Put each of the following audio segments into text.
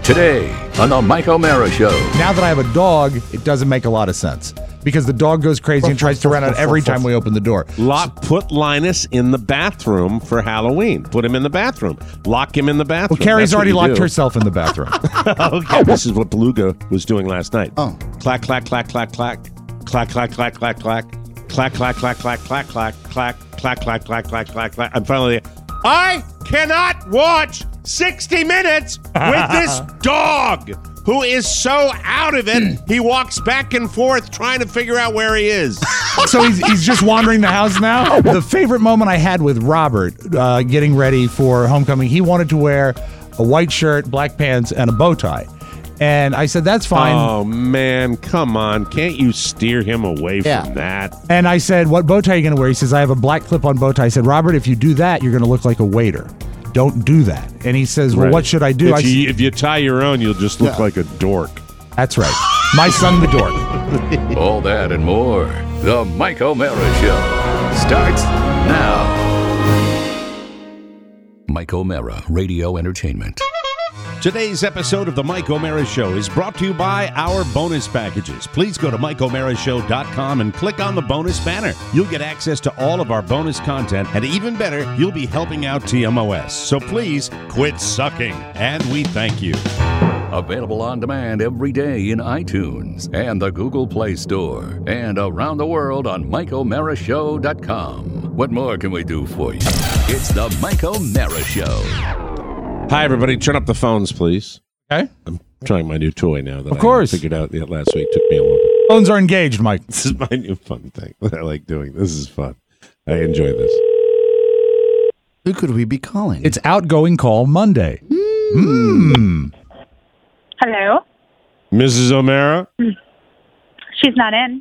Today on the Mike O'Mara Show. Now that I have a dog, it doesn't make a lot of sense because the dog goes crazy and tries to run out every time we open the door. Put Linus in the bathroom for Halloween. Put him in the bathroom. Lock him in the bathroom. Well, Carrie's That's what already you locked do. herself in the bathroom. Okay, this is what Beluga was doing last night. Oh. Clack, clack, clack, clack, clack. Clack, clack, clack, clack, clack. Clack, clack, clack, clack, clack, clack, clack, clack, clack, clack, clack, clack, clack. I'm finally, I cannot watch 60 Minutes with this dog who is so out of it, he walks back and forth trying to figure out where he is. So he's just wandering the house now? The favorite moment I had with Robert getting ready for homecoming, he wanted to wear a white shirt, black pants, and a bow tie. And I said, that's fine. Oh, man, come on. Can't you steer him away from that? And I said, what bow tie are you going to wear? He says, I have a black clip-on bow tie. I said, Robert, if you do that, you're going to look like a waiter. Don't do that. And he says, well, what should I do? If you tie your own, you'll just look like a dork. That's right. My son, the dork. All that and more. The Mike O'Mara Show starts now. Mike O'Mara Radio Entertainment. Today's episode of the Mike O'Mara Show is brought to you by our bonus packages. Please go to MikeO'MaraShow.com and click on the bonus banner. You'll get access to all of our bonus content, and even better, you'll be helping out TMOS. So please quit sucking, and we thank you. Available on demand every day in iTunes and the Google Play Store and around the world on MikeO'MaraShow.com. What more can we do for you? It's the Mike O'Mara Show. Hi, everybody. Turn up the phones, please. Okay. I'm trying my new toy now that Of course. I figured out last week. Took me a long time. Phones are engaged, Mike. This is my new fun thing that I like doing. This is fun. I enjoy this. Who could we be calling? It's Outgoing Call Monday. Hello. Mrs. O'Mara? She's not in.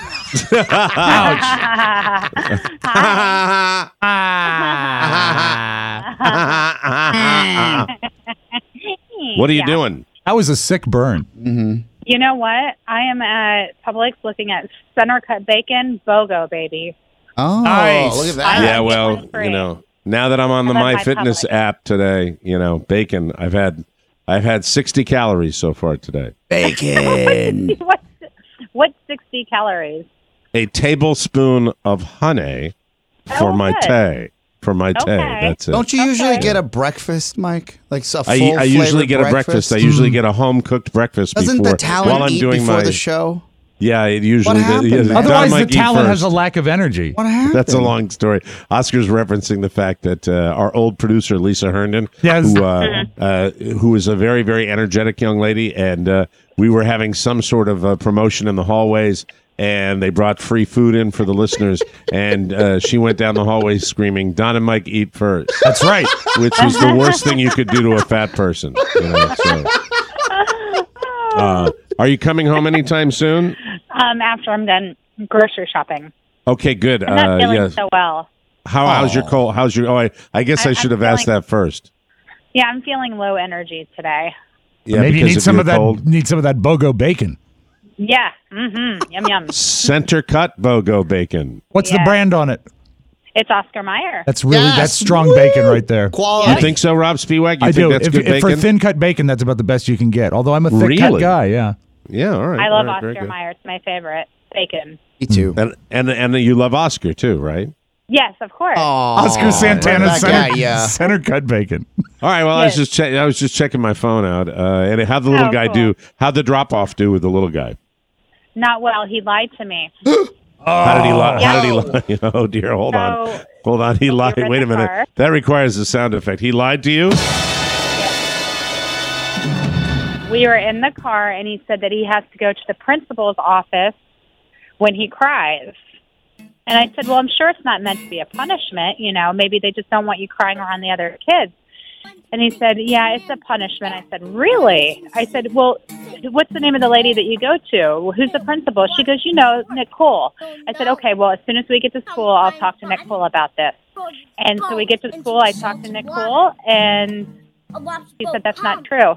What are you doing? That was a sick burn. You know what? I am at Publix looking at center cut bacon, BOGO, baby. Oh, Nice. look at that. I Yeah, like well, it free. you know, now that I'm on the I love my MyFitness Publix. app today, you know, bacon. I've had 60 calories so far today. Bacon. What's 60 calories? A tablespoon of honey for Oh, my good. tea. For my tea. Okay. That's it. Don't you usually get a breakfast, Mike? Like a I full usually flavored get a breakfast. I usually get a home cooked breakfast Doesn't before the talent while I'm eat doing before my the show? Yeah, it usually What happened, man? Don Otherwise, the might eat talent has first. a lack of energy. What happened? That's a long story. Oscar's referencing the fact that our old producer Lisa Herndon, Yes. who is a very, very energetic young lady, and we were having some sort of promotion in the hallways, and they brought free food in for the listeners, and she went down the hallway screaming, "Don and Mike eat first," That's right. which was the worst thing you could do to a fat person. You know, so. Are you coming home anytime soon? After I'm done grocery shopping. Okay, good. I'm not feeling Yes. so well. How's your cold? How's your? Oh, I guess I I'm should have asked feeling- that first. Yeah, I'm feeling low energy today. Yeah, Maybe you because need some your of that. cold. Need some of that BOGO bacon. Yeah. Mm-hmm. Yum, yum. Center cut BOGO bacon. What's the Yeah. brand on it? It's Oscar Mayer. That's really Yes. that's strong Woo! bacon right there. Quality. You think so, Rob Spiewak? You I think do. that's good If for bacon? thin cut bacon, that's about the best you can get. Although I'm a thick cut Really? guy. Yeah. Yeah, all right. I love all right, very Oscar good. Mayer. It's my favorite bacon. Me too. And you love Oscar too, right? Yes, of course. Oscar Santana that center, guy, yeah. center cut bacon. All right. Well, Yes. I was just checking my phone out, and how'd the little Oh, guy cool. do? How'd the drop off do with the little guy? Not well. He lied to me. How did he lie? Yeah. How did he lie? Oh dear. Hold on. So- Hold on. He lied. were in Wait a the minute. car. That requires a sound effect. He lied to you? We were in the car, and he said that he has to go to the principal's office when he cries. And I said, well, I'm sure it's not meant to be a punishment. You know, maybe they just don't want you crying around the other kids. And he said, yeah, it's a punishment. I said, really? I said, well, what's the name of the lady that you go to? Well, who's the principal? She goes, you know, Nicole. I said, okay, well, as soon as we get to school, I'll talk to Nicole about this. And so we get to school, I talked to Nicole, and he said that's not true.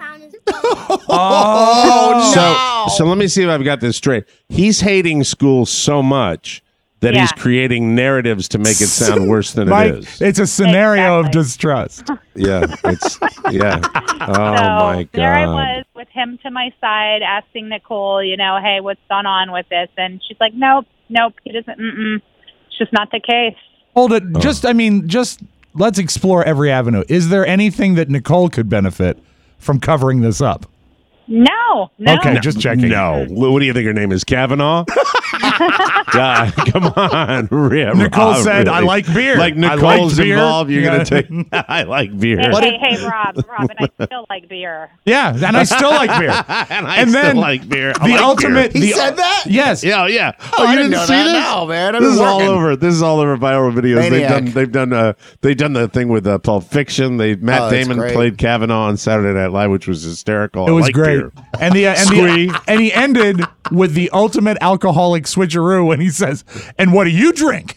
Oh, no. So let me see if I've got this straight. He's hating school so much that he's Yeah. creating narratives to make it sound worse than Mike, it is. it's a scenario of Exactly. distrust. Yeah, it's yeah. Oh So my god. there I was with him to my side, asking Nicole, hey, what's gone on with this? And she's like, nope, it isn't. It's just not the case. Hold it. Just let's explore every avenue. Is there anything that Nicole could benefit from covering this up? No. Okay, just checking. No. What do you think her name is? Kavanaugh? God, come on. Nicole said, "I like beer. Like I like Nicole's beer." involved, you're Yeah. going to take, I like beer. Hey, Rob, and I still like beer. Yeah, and I still like beer. and I and still then like beer. I The like ultimate. beer. He the- said that? Yes. Yeah, yeah. Oh, I you didn't know see that. this? No, man. I've This been is all working. over. This is all over viral videos. Maniac. They've done the thing with Pulp Fiction. Oh, Matt that's Damon great. played Kavanaugh on Saturday Night Live, which was hysterical. It was I like great. beer. And Squee. and he ended with the ultimate alcoholic switcheroo when he says, "And what do you drink?"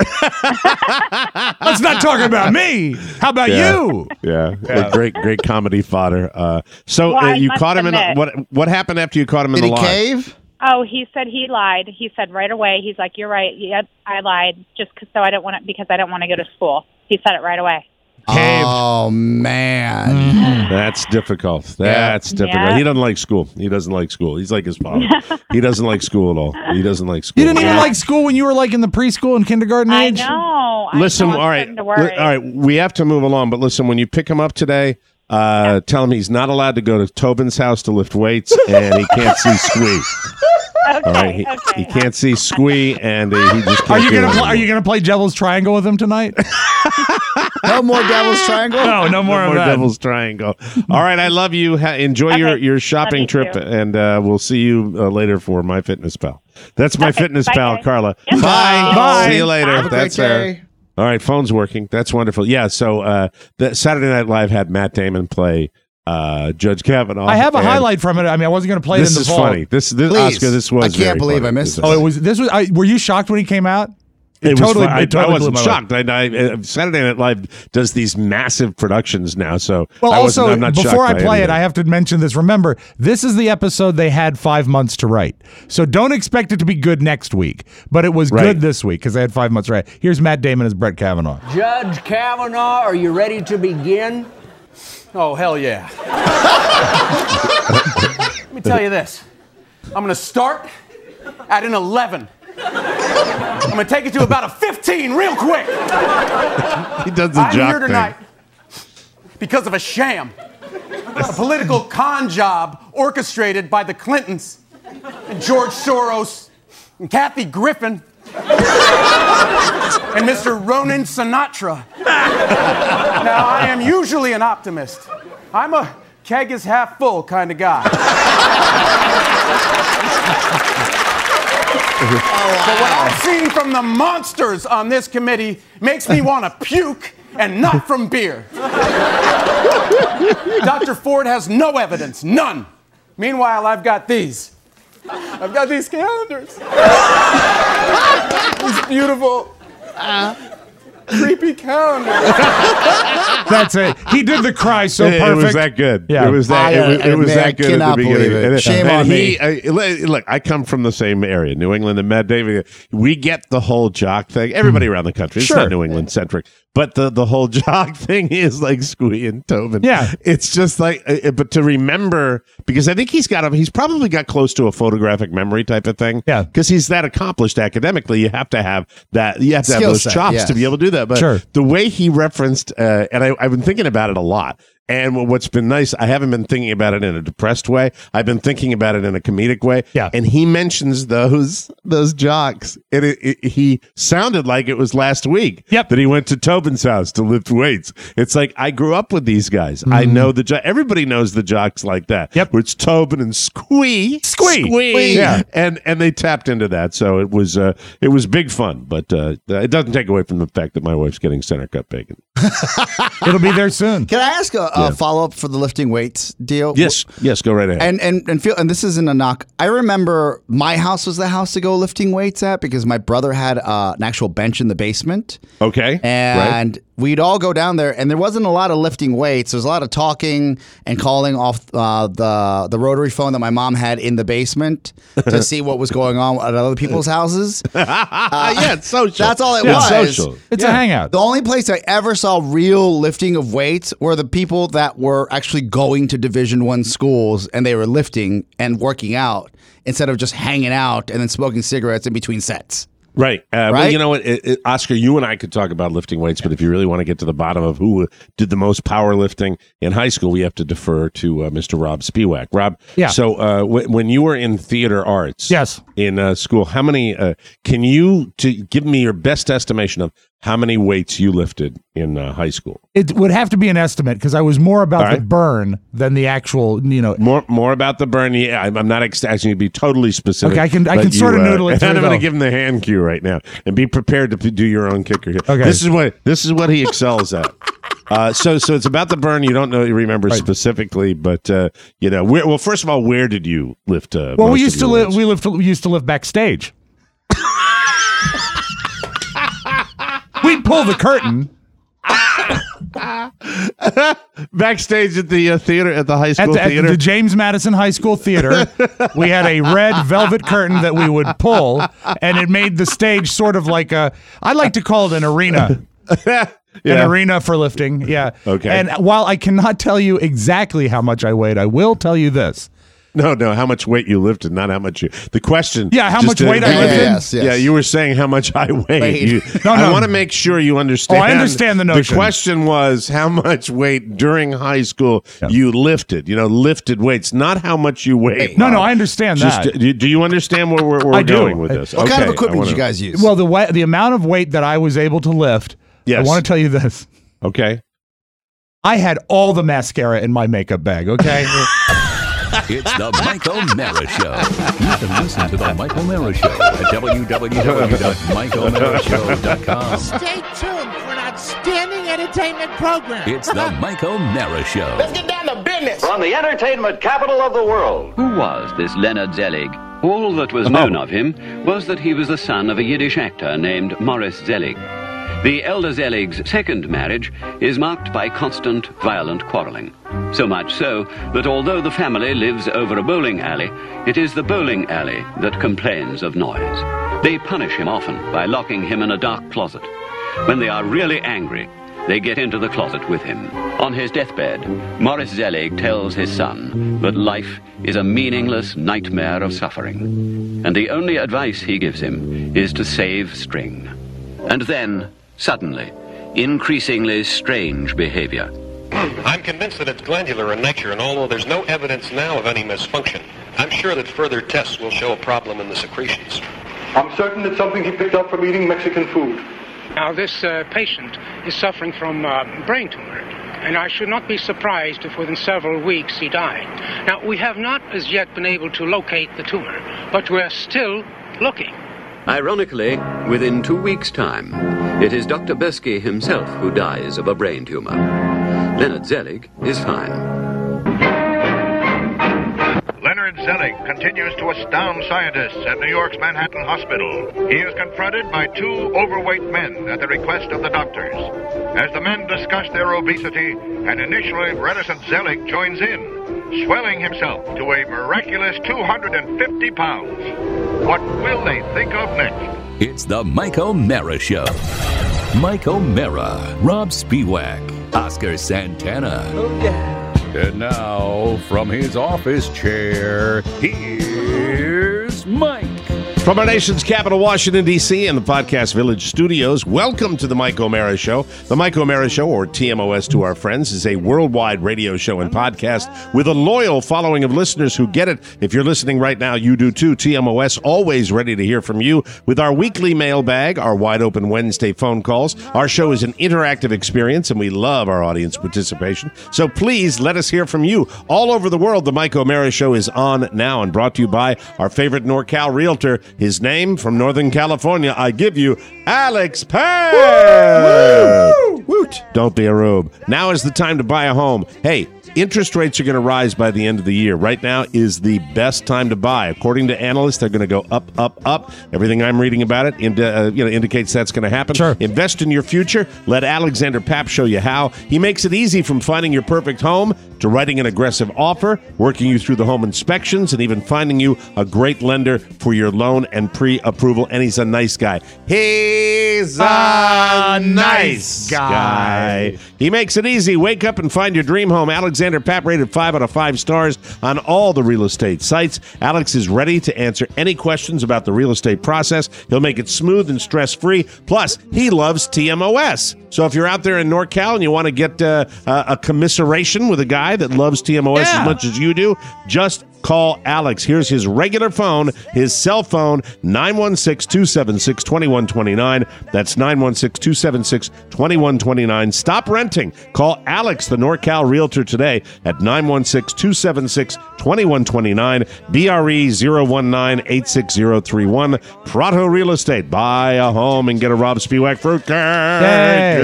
Let's not talk about me. How about you? Yeah. Great comedy fodder. So Well, I you must caught him in admit- what happened after you caught him in Did the he lie? cave? Oh, he said he lied. He said right away. He's like, "You're right. Yep, I lied. Just because I don't want to go to school." He said it right away. Caved. Oh, man. That's difficult. That's difficult. Yeah. He doesn't like school. He doesn't like school. He's like his father. He doesn't like school at all. He doesn't like school. You didn't even Yeah. like school when you were like in the preschool and kindergarten I age? know. Listen, I know, I'm all right. starting to worry. All right, we have to move along, but listen, when you pick him up today, tell him he's not allowed to go to Tobin's house to lift weights, and he can't see Squee. Okay, All right, he can't see Squee, and he just can't Are you do gonna it are you gonna play Devil's Triangle with him tonight? No more Devil's Triangle? No more anymore. of that. Devil's Triangle. All right, I love you. Enjoy Okay. your shopping Love you trip, too. and we'll see you later for My Fitness Pal. That's My Okay, Fitness bye, Pal, guys. Carla. Yep. Bye. See you later. Have a great That's day. All right, phone's working. That's wonderful. Yeah, so the Saturday Night Live had Matt Damon play Judge Kavanaugh. I have a and highlight from it. I mean, I wasn't going to play it This in the is vault. funny. This Please. Oscar, this was I can't very believe funny. I missed Oh, this was. Were you shocked when he came out? It totally- was fun. it totally I wasn't blew my shocked. Saturday Night Live does these massive productions now, so Well, I'm not before shocked I by play it, anything. I have to mention this. Remember, this is the episode they had 5 months to write. So don't expect it to be good next week. But it was Right. good this week because they had 5 months to write. Here's Matt Damon as Brett Kavanaugh. Judge Kavanaugh, are you ready to begin? Oh, hell yeah. Let me tell you this. I'm going to start at an 11. I'm going to take it to about a 15 real quick. He does the I'm jock here thing. tonight because of a sham. A political con job orchestrated by the Clintons and George Soros and Kathy Griffin and Mr. Ronan Sinatra. Now, I am usually an optimist. I'm a keg is half full kind of guy. But what I've seen from the monsters on this committee makes me want to puke, and not from beer. Dr. Ford has no evidence, none. Meanwhile, I've got these. I've got these calendars. These beautiful, creepy calendars. That's it. He did the cry so perfect. It was that good. Yeah. It was that. It was man, that I good at the cannot beginning. believe it. Shame on me. Look, I come from the same area, New England and Matt Damon. We get the whole jock thing. Everybody around the country. It's Sure. not New England centric, but the whole jock thing is like Squee and Tobin. Yeah. it's just like, but to remember, because I think he's probably got close to a photographic memory type of thing. Yeah. because he's that accomplished academically. You have to have that. You have to have Skill those set, chops yes. to be able to do that. But Sure. the way he referenced, and I've been thinking about it a lot. And what's been nice, I haven't been thinking about it in a depressed way. I've been thinking about it in a comedic way. Yeah. And he mentions those jocks. And he sounded like it was last week Yep. that he went to Tobin's house to lift weights. It's like, I grew up with these guys. I know everybody knows the jocks like that. Yep. Where it's Tobin and Squee. Yeah. And they tapped into that. So it was big fun. But it doesn't take away from the fact that my wife's getting center cut bacon. It'll be there soon. Can I ask a follow up for the lifting weights deal? Yes, go right ahead. And this isn't a knock. I remember my house was the house to go lifting weights at because my brother had an actual bench in the basement. Okay. And we'd all go down there, and there wasn't a lot of lifting weights. There was a lot of talking and calling off the rotary phone that my mom had in the basement to see what was going on at other people's houses. Yeah, it's social. That's all it Yeah, was. social. It's a hangout. The only place I ever saw real lifting of weights were the people that were actually going to Division I schools, and they were lifting and working out instead of just hanging out and then smoking cigarettes in between sets. Right. Well, Right? you know what, Oscar, you and I could talk about lifting weights, but if you really want to get to the bottom of who did the most powerlifting in high school, we have to defer to Mr. Rob Spiewak. Rob, Yeah. So when you were in theater arts Yes. in school, how many, can you give me your best estimation of how many weights you lifted in high school? It would have to be an estimate because I was more about All the right. burn than the actual, More about the burn. Yeah, I'm not asking you to be totally specific. Okay, I can but sort of noodle it and through, I'm going though. to give him the hand cue right now, and be prepared to do your own kicker here. Okay. This is what he excels at. So it's about the burn. You don't remember specifically, but first of all, where did you lift? well, we used to live. We used to live backstage. We'd pull the curtain backstage at the theater at the high school at theater. the James Madison High School Theater. We had a red velvet curtain that we would pull, and it made the stage sort of like I like to call it an arena. An arena for lifting. Yeah. Okay. And while I cannot tell you exactly how much I weighed, I will tell you this. No, how much weight you lifted, not how much you. The question. Yeah, how just much weight I lifted? Yes. Yeah, you were saying how much I weighed. No. I want to make sure you understand. Oh, I understand the notion. The question was how much weight during high school you lifted. Lifted weights, not how much you weighed. No, I understand Just, that. do you understand where we're I do. going with this? What kind of Okay, equipment did you guys use? Well, the amount of weight that I was able to lift, Yes. I want to tell you this. Okay. I had all the mascara in my makeup bag, okay? It's the Mike O'Mara Show. You can listen to the Mike O'Mara Show at www.mikeomarashow.com. Stay tuned for an outstanding entertainment program. It's the Mike O'Mara Show. Let's get down to business. From the entertainment capital of the world. Who was this Leonard Zelig? All that was known of him was that he was the son of a Yiddish actor named Morris Zelig. The elder Zelig's second marriage is marked by constant, violent quarreling. So much so that although the family lives over a bowling alley, it is the bowling alley that complains of noise. They punish him often by locking him in a dark closet. When they are really angry, they get into the closet with him. On his deathbed, Morris Zelig tells his son that life is a meaningless nightmare of suffering, and the only advice he gives him is to save string. And then, suddenly, increasingly strange behavior. I'm convinced that it's glandular in nature, and although there's no evidence now of any misfunction, I'm sure that further tests will show a problem in the secretions. I'm certain it's something he picked up from eating Mexican food. Now, this patient is suffering from brain tumor, and I should not be surprised if within several weeks he died. Now, we have not as yet been able to locate the tumor, but we're still looking. Ironically, within 2 weeks' time, it is Dr. Besky himself who dies of a brain tumor. Leonard Zelig is fine. Leonard Zelig continues to astound scientists at New York's Manhattan Hospital. He is confronted by two overweight men at the request of the doctors. As the men discuss their obesity, an initially reticent Zelig joins in, swelling himself to a miraculous 250 pounds. What will they think of next? It's the Mike O'Mara Show. Mike O'Mara, Rob Spiewak, Oscar Santana. Oh, yeah. And now, from his office chair, here's Mike. From our nation's capital, Washington, D.C., and the Podcast Village studios, welcome to the Mike O'Mara Show. The Mike O'Mara Show, or TMOS to our friends, is a worldwide radio show and podcast with a loyal following of listeners who get it. If you're listening right now, you do too. TMOS, always ready to hear from you with our weekly mailbag, our wide-open Wednesday phone calls. Our show is an interactive experience, and we love our audience participation. So please let us hear from you. All over the world, the Mike O'Mara Show is on now and brought to you by our favorite NorCal realtor. His name from Northern California, I give you, Alex Payne. Woot! Don't be a rube. Now is the time to buy a home. Hey, interest rates are going to rise by the end of the year. Right now is the best time to buy. According to analysts, they're going to go up, up, up. Everything I'm reading about it indicates that's going to happen. Sure. Invest in your future. Let Alexander Papp show you how. He makes it easy from finding your perfect home to writing an aggressive offer, working you through the home inspections, and even finding you a great lender for your loan and pre-approval. And he's a nice guy. He's a nice guy. He makes it easy. Wake up and find your dream home. Alexander Papp rated 5 out of 5 stars on all the real estate sites. Alex is ready to answer any questions about the real estate process. He'll make it smooth and stress-free. Plus, he loves TMOS. So if you're out there in NorCal and you want to get a commiseration with a guy that loves TMOS as much as you do, just call Alex. Here's his regular phone, his cell phone, 916-276-2129. That's 916-276-2129. Stop renting. Call Alex, the NorCal Realtor, today at 916-276-2129. BRE 019-86031. Prato Real Estate. Buy a home and get a Rob Spiewak fruitcake. Hey.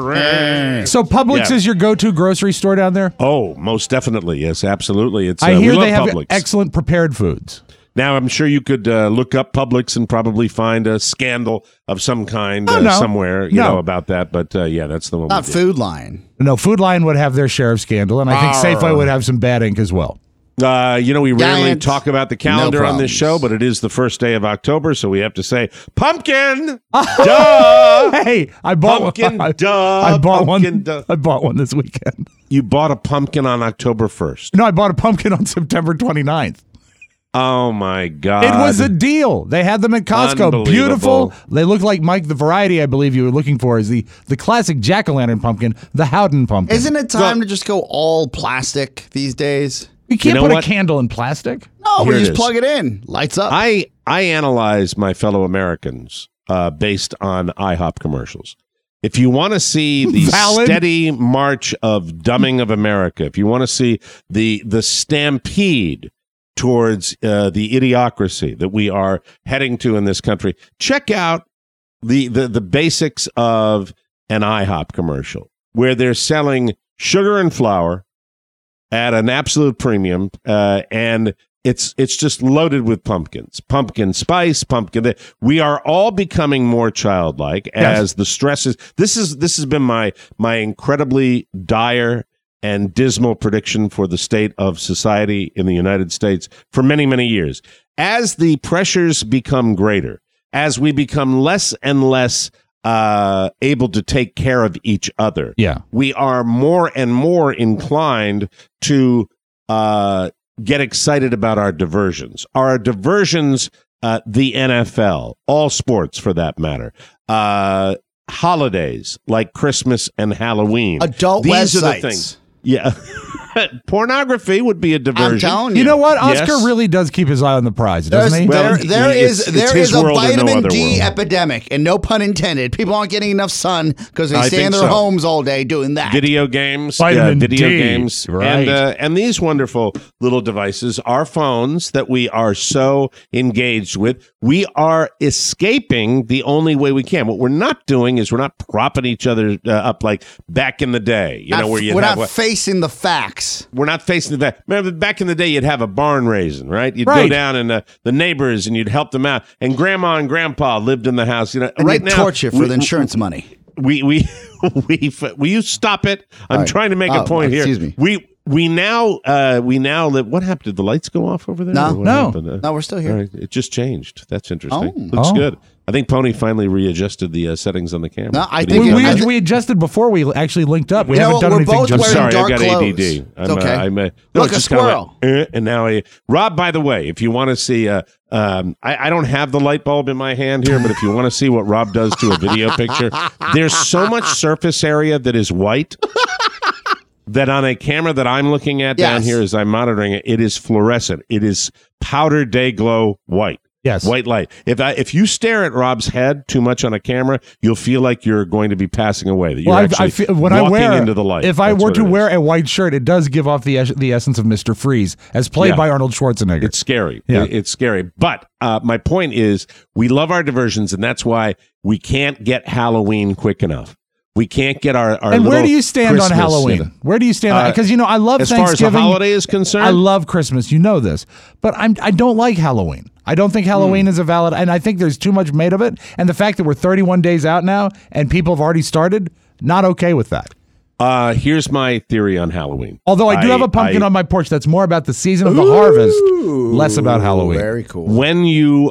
So Publix is your go-to grocery store down there? Oh, most definitely. Yes, absolutely. It's I hear we love they have Publix. Excellent prepared foods. Now, I'm sure you could look up Publix and probably find a scandal of some kind somewhere, you know, about that. But yeah, that's the one. Not Food Lion. No, Food Lion would have their share of scandal, and I think Safeway would have some bad ink as well. We rarely Giants, talk about the calendar on this show, but it is the first day of October, so we have to say pumpkin. Duh. Hey, I bought pumpkin. one. Duh. I bought pumpkin, one. Duh. I bought one this weekend. You bought a pumpkin on October 1st. No, I bought a pumpkin on September 29th. Oh my God! It was a deal. They had them at Costco. Beautiful. They look like, Mike, the variety I believe you were looking for is the classic jack-o'-lantern pumpkin, the Howden pumpkin. Isn't it time to just go all plastic these days? You can't put a candle in plastic. No, Here we it just is. plug it in. Lights up. I analyze my fellow Americans based on IHOP commercials. If you want to see the steady march of dumbing of America, if you want to see the stampede towards the idiocracy that we are heading to in this country, check out the basics of an IHOP commercial where they're selling sugar and flour at an absolute premium, and it's just loaded with pumpkins, pumpkin spice, pumpkin. We are all becoming more childlike as the stresses. This has been my incredibly dire and dismal prediction for the state of society in the United States for many, many years. As the pressures become greater, as we become less and less able to take care of each other, we are more and more inclined to get excited about our diversions. Our diversions, the NFL, all sports for that matter, holidays like Christmas and Halloween. Adult These websites. are the things. Yeah. Pornography would be a diversion. I'm telling you. You know what? Oscar Yes. really does keep his eye on the prize, doesn't he? There is his a world and no vitamin other D world. epidemic, and no pun intended. People aren't getting enough sun because they I stay in think their so. homes all day doing that. Video games, Vitamin video D, games, right. and these wonderful little devices, our phones that we are so engaged with. We are escaping the only way we can. What we're not doing is we're not propping each other up like back in the day. We're not facing the facts. We're not facing the fact. Remember, back in the day, you'd have a barn raising, right? You'd go Right. down and the neighbors, and you'd help them out. And Grandma and Grandpa lived in the house. And right they now, torture for the insurance money. Will you stop it? I'm trying to make a point here. Excuse me. We now live. What happened? Did the lights go off over there? No. Or what No. happened? No, we're still here. All right. It just changed. That's interesting. Oh. Looks Oh. good. I think Pony finally readjusted the settings on the camera. No, I Did he think do it- that? We adjusted before we actually linked up. We You know haven't what? done We're anything both just I'm wearing sorry, dark I've got clothes. ADD. It's okay. No, Look, it's a just kinda squirrel. like, and now Rob, by the way, if you want to see, I don't have the light bulb in my hand here, but if you want to see what Rob does to a video picture, there's so much surface area that is white that on a camera that I'm looking at down Yes. here as I'm monitoring it, it is fluorescent. It is powder day glow white. Yes. White light. If you stare at Rob's head too much on a camera, you'll feel like you're going to be passing away. That you're Well, actually I feel when walking I wear into the light. If I That's were what to it is. wear a white shirt, it does give off the essence of Mr. Freeze, as played Yeah. by Arnold Schwarzenegger. It's scary. Yeah. It's scary. But my point is, we love our diversions, and that's why we can't get Halloween quick enough. We can't get our And where do you stand Christmas, on Halloween? Where do you stand on? Because I love as Thanksgiving. As far as the holiday is concerned, I love Christmas. You know this, but I don't like Halloween. I don't think Halloween is a valid, and I think there's too much made of it. And the fact that we're 31 days out now and people have already started, not okay with that. Here's my theory on Halloween. Although I do have a pumpkin on my porch that's more about the season of the harvest, less about Halloween. Very cool. When you,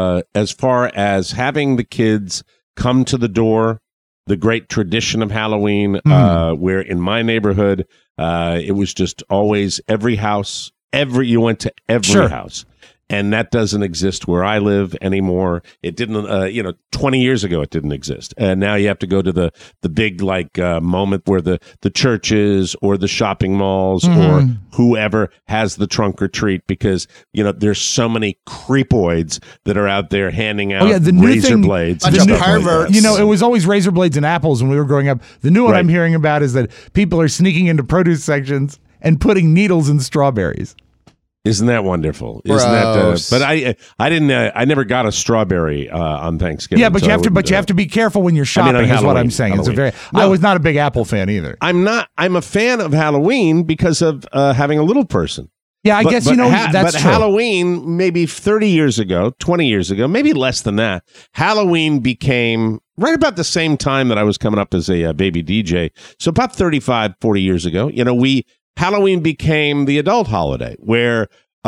as far as having the kids come to the door, the great tradition of Halloween, where in my neighborhood, it was just always every house, you went to every house. And that doesn't exist where I live anymore. It didn't, 20 years ago, it didn't exist. And now you have to go to the big, moment where the churches or the shopping malls or whoever has the trunk or treat because, there's so many creepoids that are out there handing out razor blades. Bunch of perverts. It was always razor blades and apples when we were growing up. The new one I'm hearing about is that people are sneaking into produce sections and putting needles in strawberries. Isn't that wonderful? Isn't that? But I didn't. I never got a strawberry on Thanksgiving. Yeah, but you have to be careful when you're shopping. Is what I'm saying. I was not a big apple fan either. I'm not. I'm a fan of Halloween because of having a little person. Yeah, I guess that's true. Halloween, maybe 30 years ago, 20 years ago, maybe less than that. Halloween became right about the same time that I was coming up as a baby DJ. So about 35, 40 years ago, Halloween became the adult holiday where,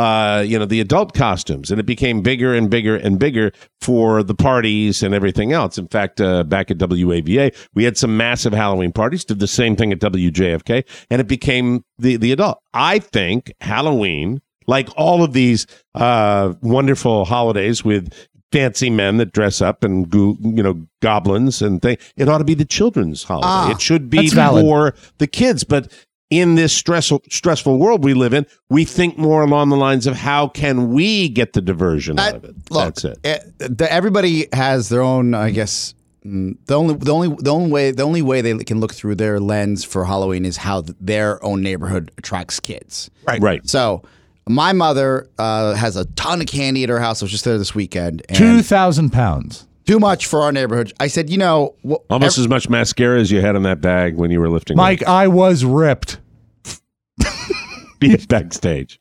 the adult costumes, and it became bigger and bigger and bigger for the parties and everything else. In fact, back at WAVA, we had some massive Halloween parties, did the same thing at WJFK, and it became the adult. I think Halloween, like all of these wonderful holidays with fancy men that dress up and goblins and things, it ought to be the children's holiday. It should be for the kids, but in this stressful world we live in, we think more along the lines of how can we get the diversion out of it. Look, that's it. Everybody has their own, I guess. The only way they can look through their lens for Halloween is how their own neighborhood attracts kids. Right. So my mother has a ton of candy at her house. I was just there this weekend. 2,000 pounds. Too much for our neighborhood. I said, almost as much mascara as you had in that bag when you were lifting. Mike, I was ripped. Backstage.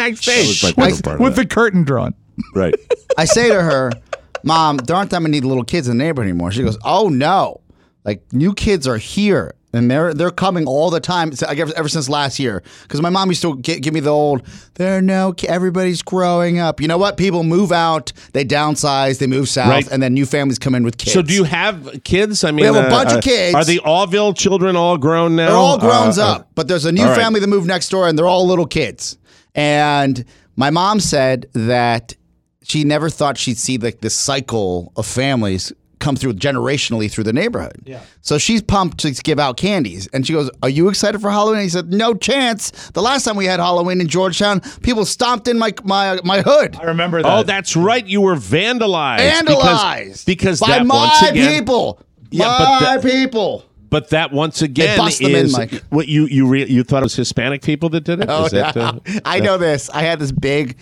With the curtain drawn. Right. I say to her, Mom, there aren't that many little kids in the neighborhood anymore. She goes, oh no, new kids are here. And they're coming all the time. I guess ever since last year, because my mom used to give me the old. Everybody's growing up. You know what? People move out, they downsize, they move south, and then new families come in with kids. So do you have kids? I mean, we have a bunch of kids. Are the Allville children all grown now? They're all grown up, but there's a new family that moved next door, and they're all little kids. And my mom said that she never thought she'd see this cycle of families come through generationally through the neighborhood. Yeah. So she's pumped to give out candies. And she goes, are you excited for Halloween? And he said, no chance. The last time we had Halloween in Georgetown, people stomped in my hood. I remember that. Oh, that's right. You were vandalized. Because by that, my once again, people. People. But that once again bust them is in, Mike. What you thought it was Hispanic people that did it? Oh, I know this. I had this big...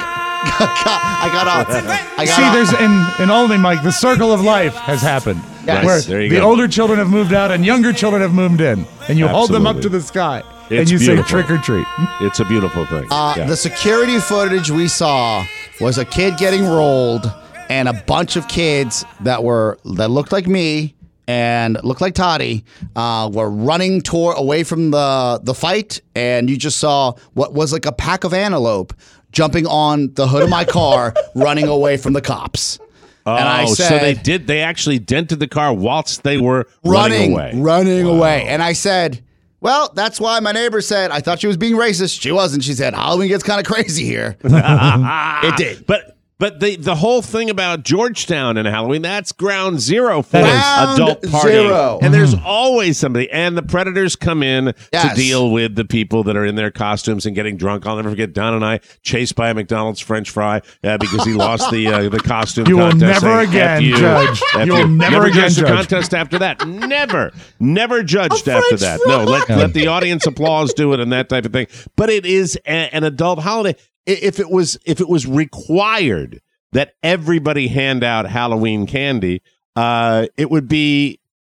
I got off. There's in Olney, Mike, the circle of life has happened. Yes. Where there you the go. older children have moved out and younger children have moved in. And you hold them up to the sky. And you say trick or treat. It's a beautiful thing. The security footage we saw was a kid getting rolled and a bunch of kids that looked like me and looked like Toddy were running away from the fight, and you just saw what was like a pack of antelope jumping on the hood of my car, running away from the cops. Oh, and I said, so they actually dented the car whilst they were running away. And I said, well, that's why my neighbor said, I thought she was being racist. She wasn't. She said, Halloween gets kind of crazy here. It did. But the whole thing about Georgetown and Halloween, that's ground zero for adult partying. And there's always somebody. And the predators come in to deal with the people that are in their costumes and getting drunk. I'll never forget Don and I chased by a McDonald's French fry because he lost the costume contest. You will never again judge. You will never again judge. judge. Contest after that. Never judged after that. No, let the audience applause do it and that type of thing. But it is an adult holiday. If it was required that everybody hand out Halloween candy, it would be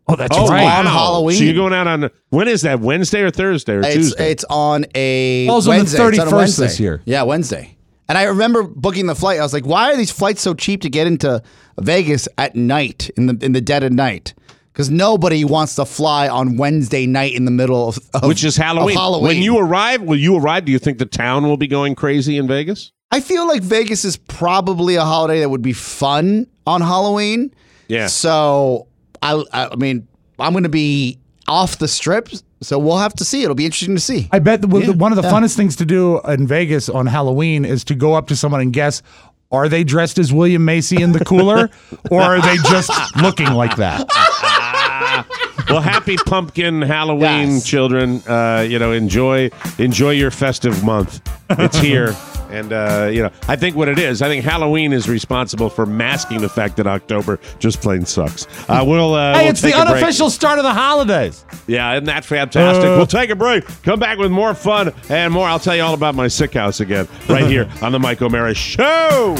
Oh, that's right. On Halloween. So you're going out on, when is that? Wednesday or Thursday or Tuesday? It's on a Falls Wednesday. on the 31st Wednesday. this year. Yeah, Wednesday. And I remember booking the flight. I was like, why are these flights so cheap to get into Vegas at night, in the dead of night? Because nobody wants to fly on Wednesday night in the middle of which is Halloween. Of Halloween. When you arrive, do you think the town will be going crazy in Vegas? I feel like Vegas is probably a holiday that would be fun on Halloween. Yeah. So, I mean, I'm going to be off the strip, so we'll have to see. It'll be interesting to see. I bet one of the funnest things to do in Vegas on Halloween is to go up to someone and guess, are they dressed as William Macy in the cooler, or are they just looking like that? Well, happy pumpkin Halloween, children. Enjoy your festive month. It's here. And, I think what it is, I think Halloween is responsible for masking the fact that October just plain sucks. We'll it's the unofficial start of the holidays. Yeah, isn't that fantastic? We'll take a break. Come back with more fun and more. I'll tell you all about my sick house again right here on the Mike O'Mara Show.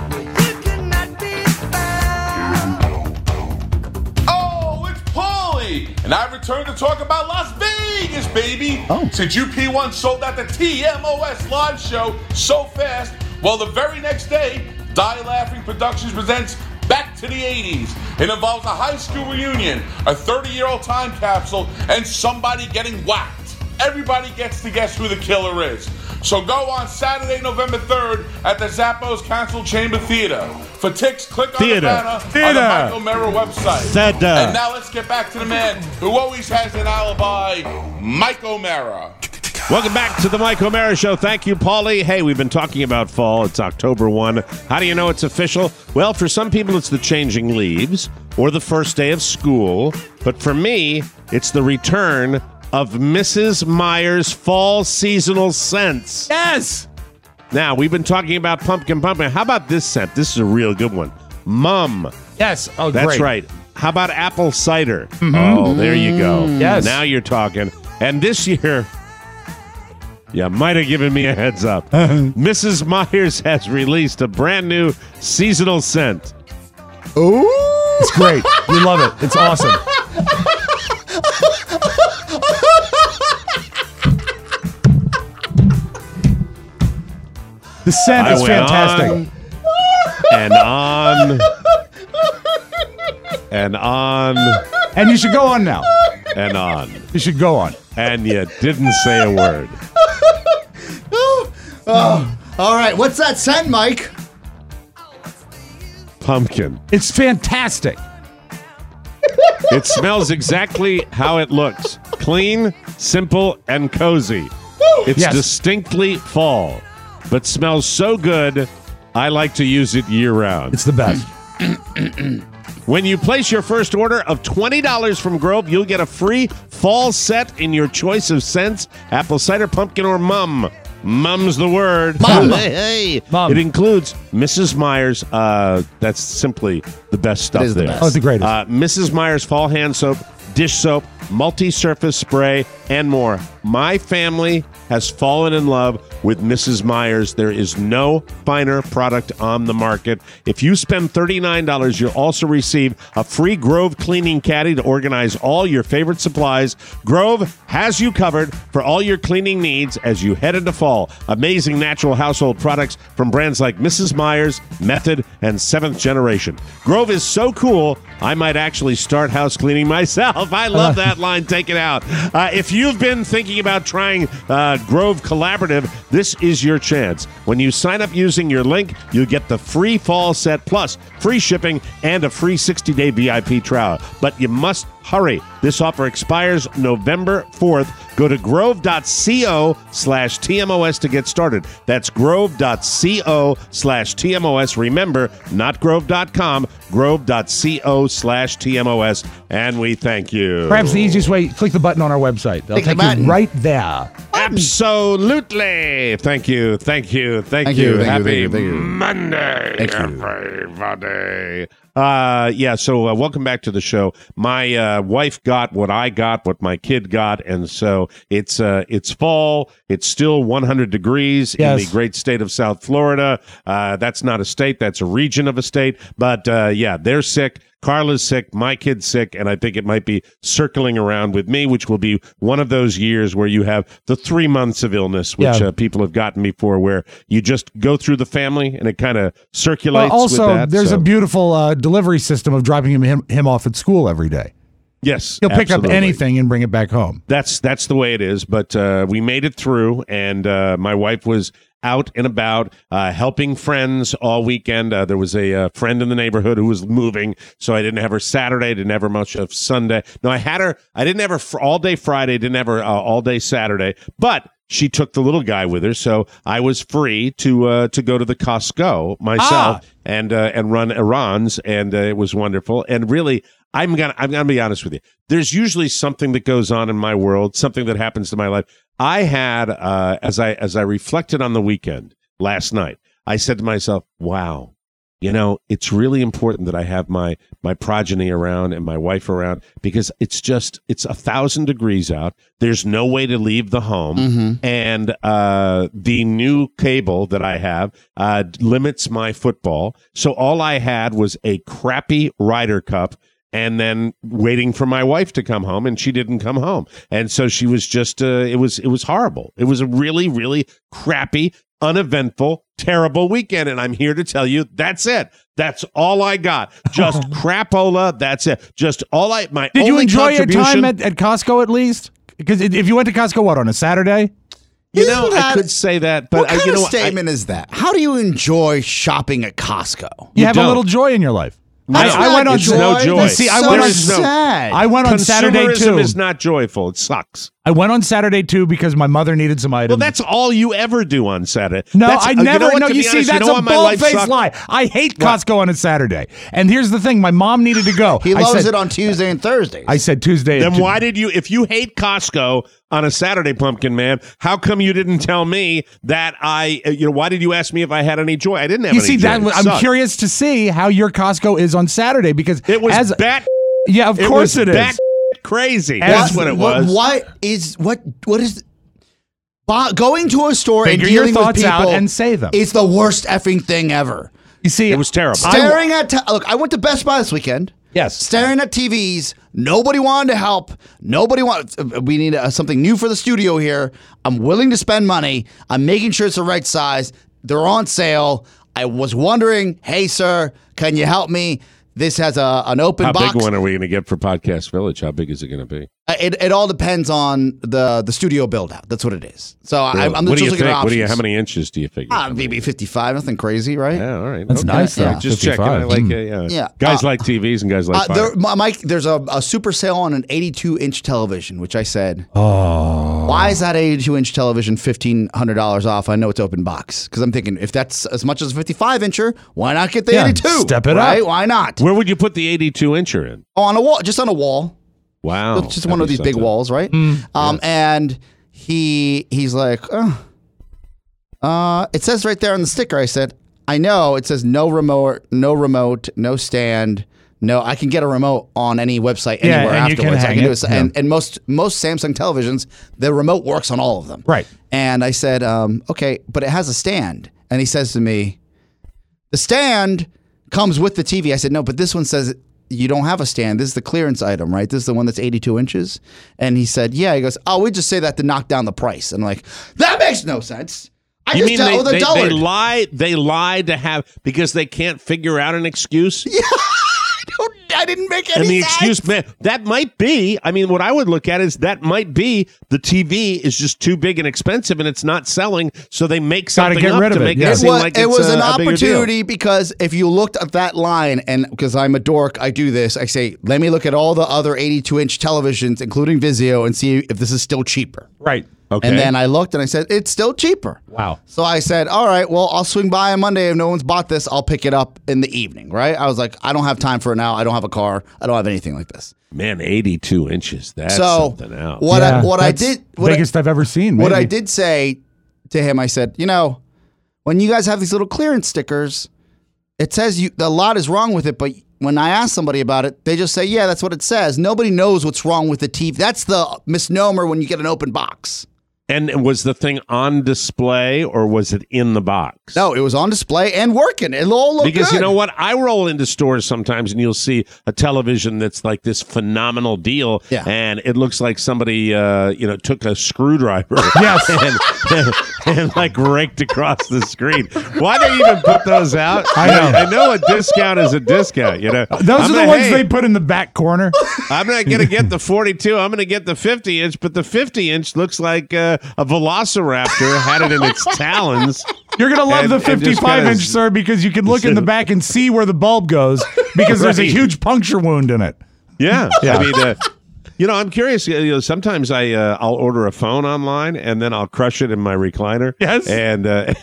And I return to talk about Las Vegas, baby. Since UP1 sold out the TMOS live show so fast, well, the very next day, Die Laughing Productions presents Back to the 80s. It involves a high school reunion, a 30-year-old time capsule, and somebody getting whacked. Everybody gets to guess who the killer is. So go on Saturday, November 3rd at the Zappos Council Chamber Theater. For tickets, click on the banner on the Mike O'Mara website. And now let's get back to the man who always has an alibi, Mike O'Mara. Welcome back to the Mike O'Mara Show. Thank you, Paulie. Hey, we've been talking about fall. It's October 1. How do you know it's official? Well, for some people, it's the changing leaves or the first day of school. But for me, it's the return of Mrs. Meyer's fall seasonal scents. Yes! Now, we've been talking about pumpkin. How about this scent? This is a real good one. Mum. Yes. Oh, That's great. right. How about apple cider? Mm-hmm. Oh, there you go. Yes. Now you're talking. And this year, might have given me a heads up. Mrs. Meyer's has released a brand new seasonal scent. Ooh! It's great. We love it. It's awesome. The scent is fantastic. And on. And on. And you should go on now. And on. You should go on. And you didn't say a word. Oh, all right. What's that scent, Mike? Pumpkin. It's fantastic. It smells exactly how it looks. Clean, simple, and cozy. It's distinctly fall, but smells so good, I like to use it year-round. It's the best. When you place your first order of $20 from Grove, you'll get a free fall set in your choice of scents, apple cider, pumpkin, or mum. Mum's the word. Mum. Hey. Mum. It includes Mrs. Meyer's. That's simply the best stuff there. Oh, it's the greatest. Mrs. Meyer's fall hand soap, dish soap, multi-surface spray, and more. My family has fallen in love with Mrs. Meyer's. There is no finer product on the market. If you spend $39, you'll also receive a free Grove cleaning caddy to organize all your favorite supplies. Grove has you covered for all your cleaning needs as you head into fall. Amazing natural household products from brands like Mrs. Meyer's, Method, and Seventh Generation. Grove is so cool, I might actually start house cleaning myself. I love that line. Take it out. If you've been thinking about trying Grove Collaborative, this is your chance. When you sign up using your link, you get the free fall set plus free shipping and a free 60-day VIP trial. But you must hurry. This offer expires November 4th. Go to grove.co/TMOS to get started. That's grove.co/TMOS. Remember, not grove.com, grove.co/TMOS. And we thank you. Perhaps the easiest way, click the button on our website. They'll take you right there. Absolutely. Thank you. Thank you. Thank you. Happy Monday, everybody. So welcome back to the show. My wife got what I got, what my kid got, and so it's fall. It's still 100 degrees in the great state of South Florida. That's not a state. That's a region of a state. But they're sick. Carla's sick, my kid's sick, and I think it might be circling around with me, which will be one of those years where you have the 3 months of illness, which people have gotten before, where you just go through the family and it kind of circulates. Also, with that, there's a beautiful delivery system of dropping him off at school every day. Yes, he'll pick absolutely. up anything and bring it back home. That's the way it is. But we made it through, and my wife was out and about helping friends all weekend. There was a friend in the neighborhood who was moving, so I didn't have her Saturday. I didn't have her much of Sunday. No, I had her. I didn't have her all day Friday. Didn't have her all day Saturday. But she took the little guy with her, so I was free to go to the Costco myself and run errands, and it was wonderful. And really, I'm gonna be honest with you. There's usually something that goes on in my world, something that happens to my life. I had as I reflected on the weekend last night, I said to myself, "Wow, it's really important that I have my progeny around and my wife around, because it's 1,000 degrees out. There's no way to leave the home, and the new cable that I have limits my football. So all I had was a crappy Ryder Cup." And then waiting for my wife to come home, and she didn't come home. And so she was just, it was horrible. It was a really, really crappy, uneventful, terrible weekend. And I'm here to tell you, that's it. That's all I got. Just crapola. That's it. Just all my Did you only enjoy your contribution- time at Costco at least? Because if you went to Costco, on a Saturday? I could say that, but what kind you know of what? statement is that? How do you enjoy shopping at Costco? You have a little joy in your life. I went on It's no joy. See, I went on Saturday Consumerism too. is not joyful. It sucks. I went on Saturday too because my mother needed some items. Well, that's all you ever do on Saturday. No, That's- I you know never. what, No, to you be see, honest, that's know a what my life bold-faced sucked? lie. I hate Costco on a Saturday. And here's the thing: my mom needed to go. He I loves said- it on Tuesday and Thursdays. I said Tuesday. Then why did you, if you hate Costco on a Saturday, Pumpkin Man, how come you didn't tell me that why did you ask me if I had any joy? I didn't have You any see, joy. that It I'm sucked. curious to see how your Costco is on Saturday because It was Yeah, of course it is. bat crazy. That's what it was. What is going to a store Figure and your dealing with thoughts people out and say them. is the worst effing thing ever. You see, It was terrible. Staring at look, I went to Best Buy this weekend. Yes. Staring at TVs. Nobody wanted to help. Nobody wanted. We need something new for the studio here. I'm willing to spend money. I'm making sure it's the right size. They're on sale. I was wondering, hey, sir, can you help me? This has an open How box. big one are we going to get for Podcast Village? How big is it going to be? It all depends on the studio build out. That's what it is. So Really? I'm What do just you looking at think? options. How many inches do you figure? Maybe 55. Nothing crazy, right? Yeah, all right. That's nice, though. Just 55. checking. I like it. Yeah. Guys like TVs and guys like fire. Mike, there's a super sale on an 82-inch television, which I said, Oh. why is that 82-inch television $1,500 off? I know it's open box. Because I'm thinking, if that's as much as a 55-incher, why not get the 82? step it right? up. Why not? Where would you put the 82-incher in? On a wall, just on a wall. Wow. It's just one of these big walls, right? Mm. And he's like, it says right there on the sticker. I said, I know. It says no remote, no stand. No, I can get a remote on any website anywhere and you can afterwards. I hang can do it. it. And most Samsung televisions, the remote works on all of them. Right. And I said, okay, but it has a stand. And he says to me, the stand comes with the TV. I said, no, but this one says you don't have a stand. This is the clearance item, right? This is the one that's 82 inches. And he said, yeah. He goes, oh, we just say that to knock down the price. And I'm like, that makes no sense. You mean they lie to have, because they can't figure out an excuse? Yeah, I didn't make any And the sense. excuse, man, that might be, I mean, what I would look at is that might be the TV is just too big and expensive and it's not selling, so they make something get up rid to of it, make yeah. it seem like It it's was an a bigger deal. opportunity because if you looked at that line, and because I'm a dork, I do this. I say, let me look at all the other 82-inch televisions, including Vizio, and see if this is still cheaper. Right. Okay. And then I looked and I said, it's still cheaper. Wow. So I said, all right, well, I'll swing by on Monday. If no one's bought this, I'll pick it up in the evening, right? I was like, I don't have time for it now. I don't have a car. I don't have anything like this. Man, 82 inches. That's So something else. what I that's did, biggest I've ever seen. what I maybe. did say to him, I said, when you guys have these little clearance stickers, it says a lot is wrong with it, but when I ask somebody about it, they just say, yeah, that's what it says. Nobody knows what's wrong with the TV. That's the misnomer when you get an open box. And was the thing on display or was it in the box? No, it was on display and working. It all looked Because good. you know what? I roll into stores sometimes and you'll see a television that's like this phenomenal deal. Yeah. And it looks like somebody, took a screwdriver. Yes. and like raked across the screen. Why they even put those out? I know a discount is a discount, you know. Those are the ones they put in the back corner. I'm not going to get the 42. I'm going to get the 50-inch, but the 50-inch looks like a velociraptor had it in its talons. You're going to love the and just 55-inch, sir, because you can look in the back and see where the bulb goes because there's a Right. huge puncture wound in it. Yeah. I mean, I'm curious. Sometimes I'll order a phone online and then I'll crush it in my recliner. Yes. And then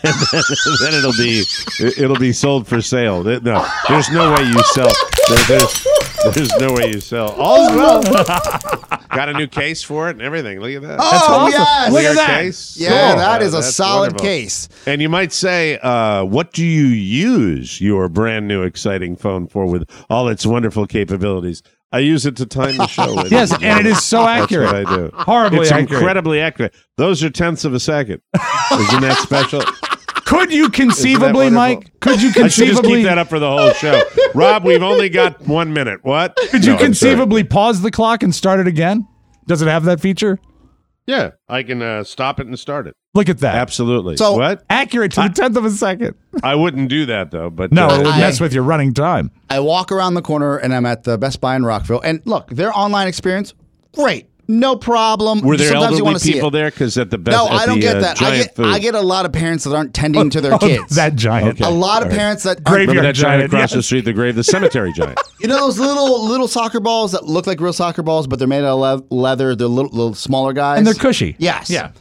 it'll be sold for sale. No, there's no way you sell. There's no way you sell. All's well. Got a new case for it and everything. Look at that. Oh, That's awesome. yes. Look at that. Case. Yeah, Cool. that is a That's solid wonderful. case. And you might say, what do you use your brand new exciting phone for with all its wonderful capabilities? I use it to time the show with. Yes, and it is so accurate. That's what I do. Horribly it's accurate. incredibly accurate. Those are tenths of a second. Isn't that special? Could you conceivably, Isn't that Mike? Could you I should just conceivably keep that up for the whole show. Rob, we've only got 1 minute. What? Could you No, I'm conceivably pause the clock and start it again? Does it have that feature? sorry. Yeah, I can stop it and start it. Look at that. Absolutely. So- what? Accurate to the 10th of a second. I wouldn't do that though. But No, it would mess with your running time. I walk around the corner and I'm at the Best Buy in Rockville. And look, their online experience, great. No problem. were there Sometimes you elderly wanna see people it. there? Because at the best, No, at I don't the, get that. Giant food. I get a lot of parents that aren't tending to their kids. That giant. A lot of parents that Graveyard Remember that giant giant, across the yes. street, the grave, the cemetery giant. You know those little soccer balls that look like real soccer balls, but they're made out of leather. They're little smaller guys, And they're cushy. Yes. Yeah.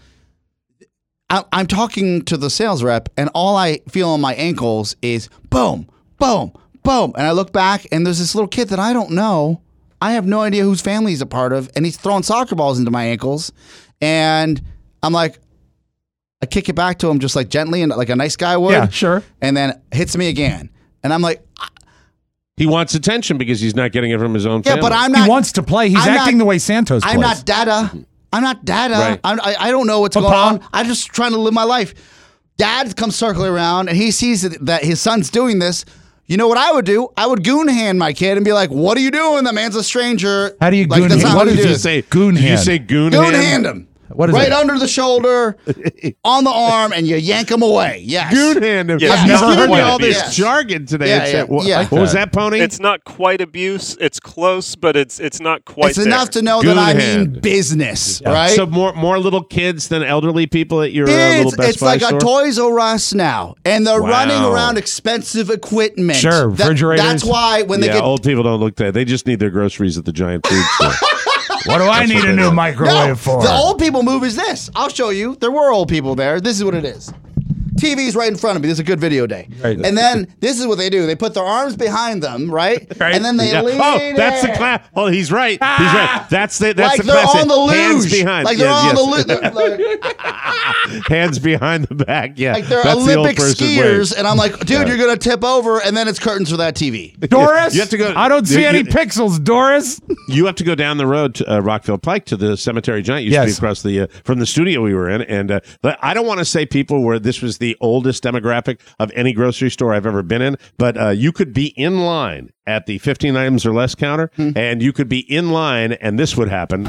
I'm talking to the sales rep, and all I feel on my ankles is boom, boom, boom. And I look back, and there's this little kid that I don't know. I have no idea whose family he's a part of, and he's throwing soccer balls into my ankles. And I'm like, I kick it back to him just like gently and like a nice guy would. Yeah, sure. And then hits me again. And I'm like, He wants attention because he's not getting it from his own yeah, family. but I'm not. He wants to play. He's I'm acting not- the way Santos plays. I'm not dada. I'm not dada. Right. I don't know what's Papa. going on. I'm just trying to live my life. Dad comes circling around and he sees that his son's doing this. You know what I would do? I would goon hand my kid and be like, "What are you doing? That man's a stranger." How do you like, goon that's hand? not What how did do you it. say? Goon Did you hand. say goon Goon hand? hand him. What is right it? under the shoulder, on the arm, and you yank him away. Yes. Goon hand him. Yeah. He's Never giving heard me of all it. this Yes. jargon today. Yeah, It's, yeah, what, yeah. what was that, Pony? It's not quite abuse. It's close, but it's not quite. It's enough to know Goon that I hand. mean business, right? So more little kids than elderly people at your little Best It's Buy like store? a Toys R Us now, and they're Wow. running around expensive equipment. Sure, refrigerators. That's why when they yeah, get old people don't look that. They just need their groceries at the giant food store. What do I need a new microwave for? The old people move is this. I'll show you. There were old people there. This is what it is. TV's right in front of me. This is a good video day. Right. And then this is what they do. They put their arms behind them, right? And then they Yeah. lean Oh, that's the in. class. Oh, he's right. He's right. That's the Like the they're classic. on the luge. Hands behind. Like they're Yes, on yes. the luge. Hands behind the back. Yeah. Like they're That's the old Olympic person skiers. way. And I'm like, dude, Yeah. you're going to tip over. And then it's curtains for that TV. Doris? You have to go- I don't see you- any you- pixels, Doris. You have to go down the road to Rockville Pike to the Cemetery Giant. Used to be Yes. across the from the studio we were in, and but I don't want to say people where this was the oldest demographic of any grocery store I've ever been in, but you could be in line at the 15 items or less counter, and you could be in line, and this would happen.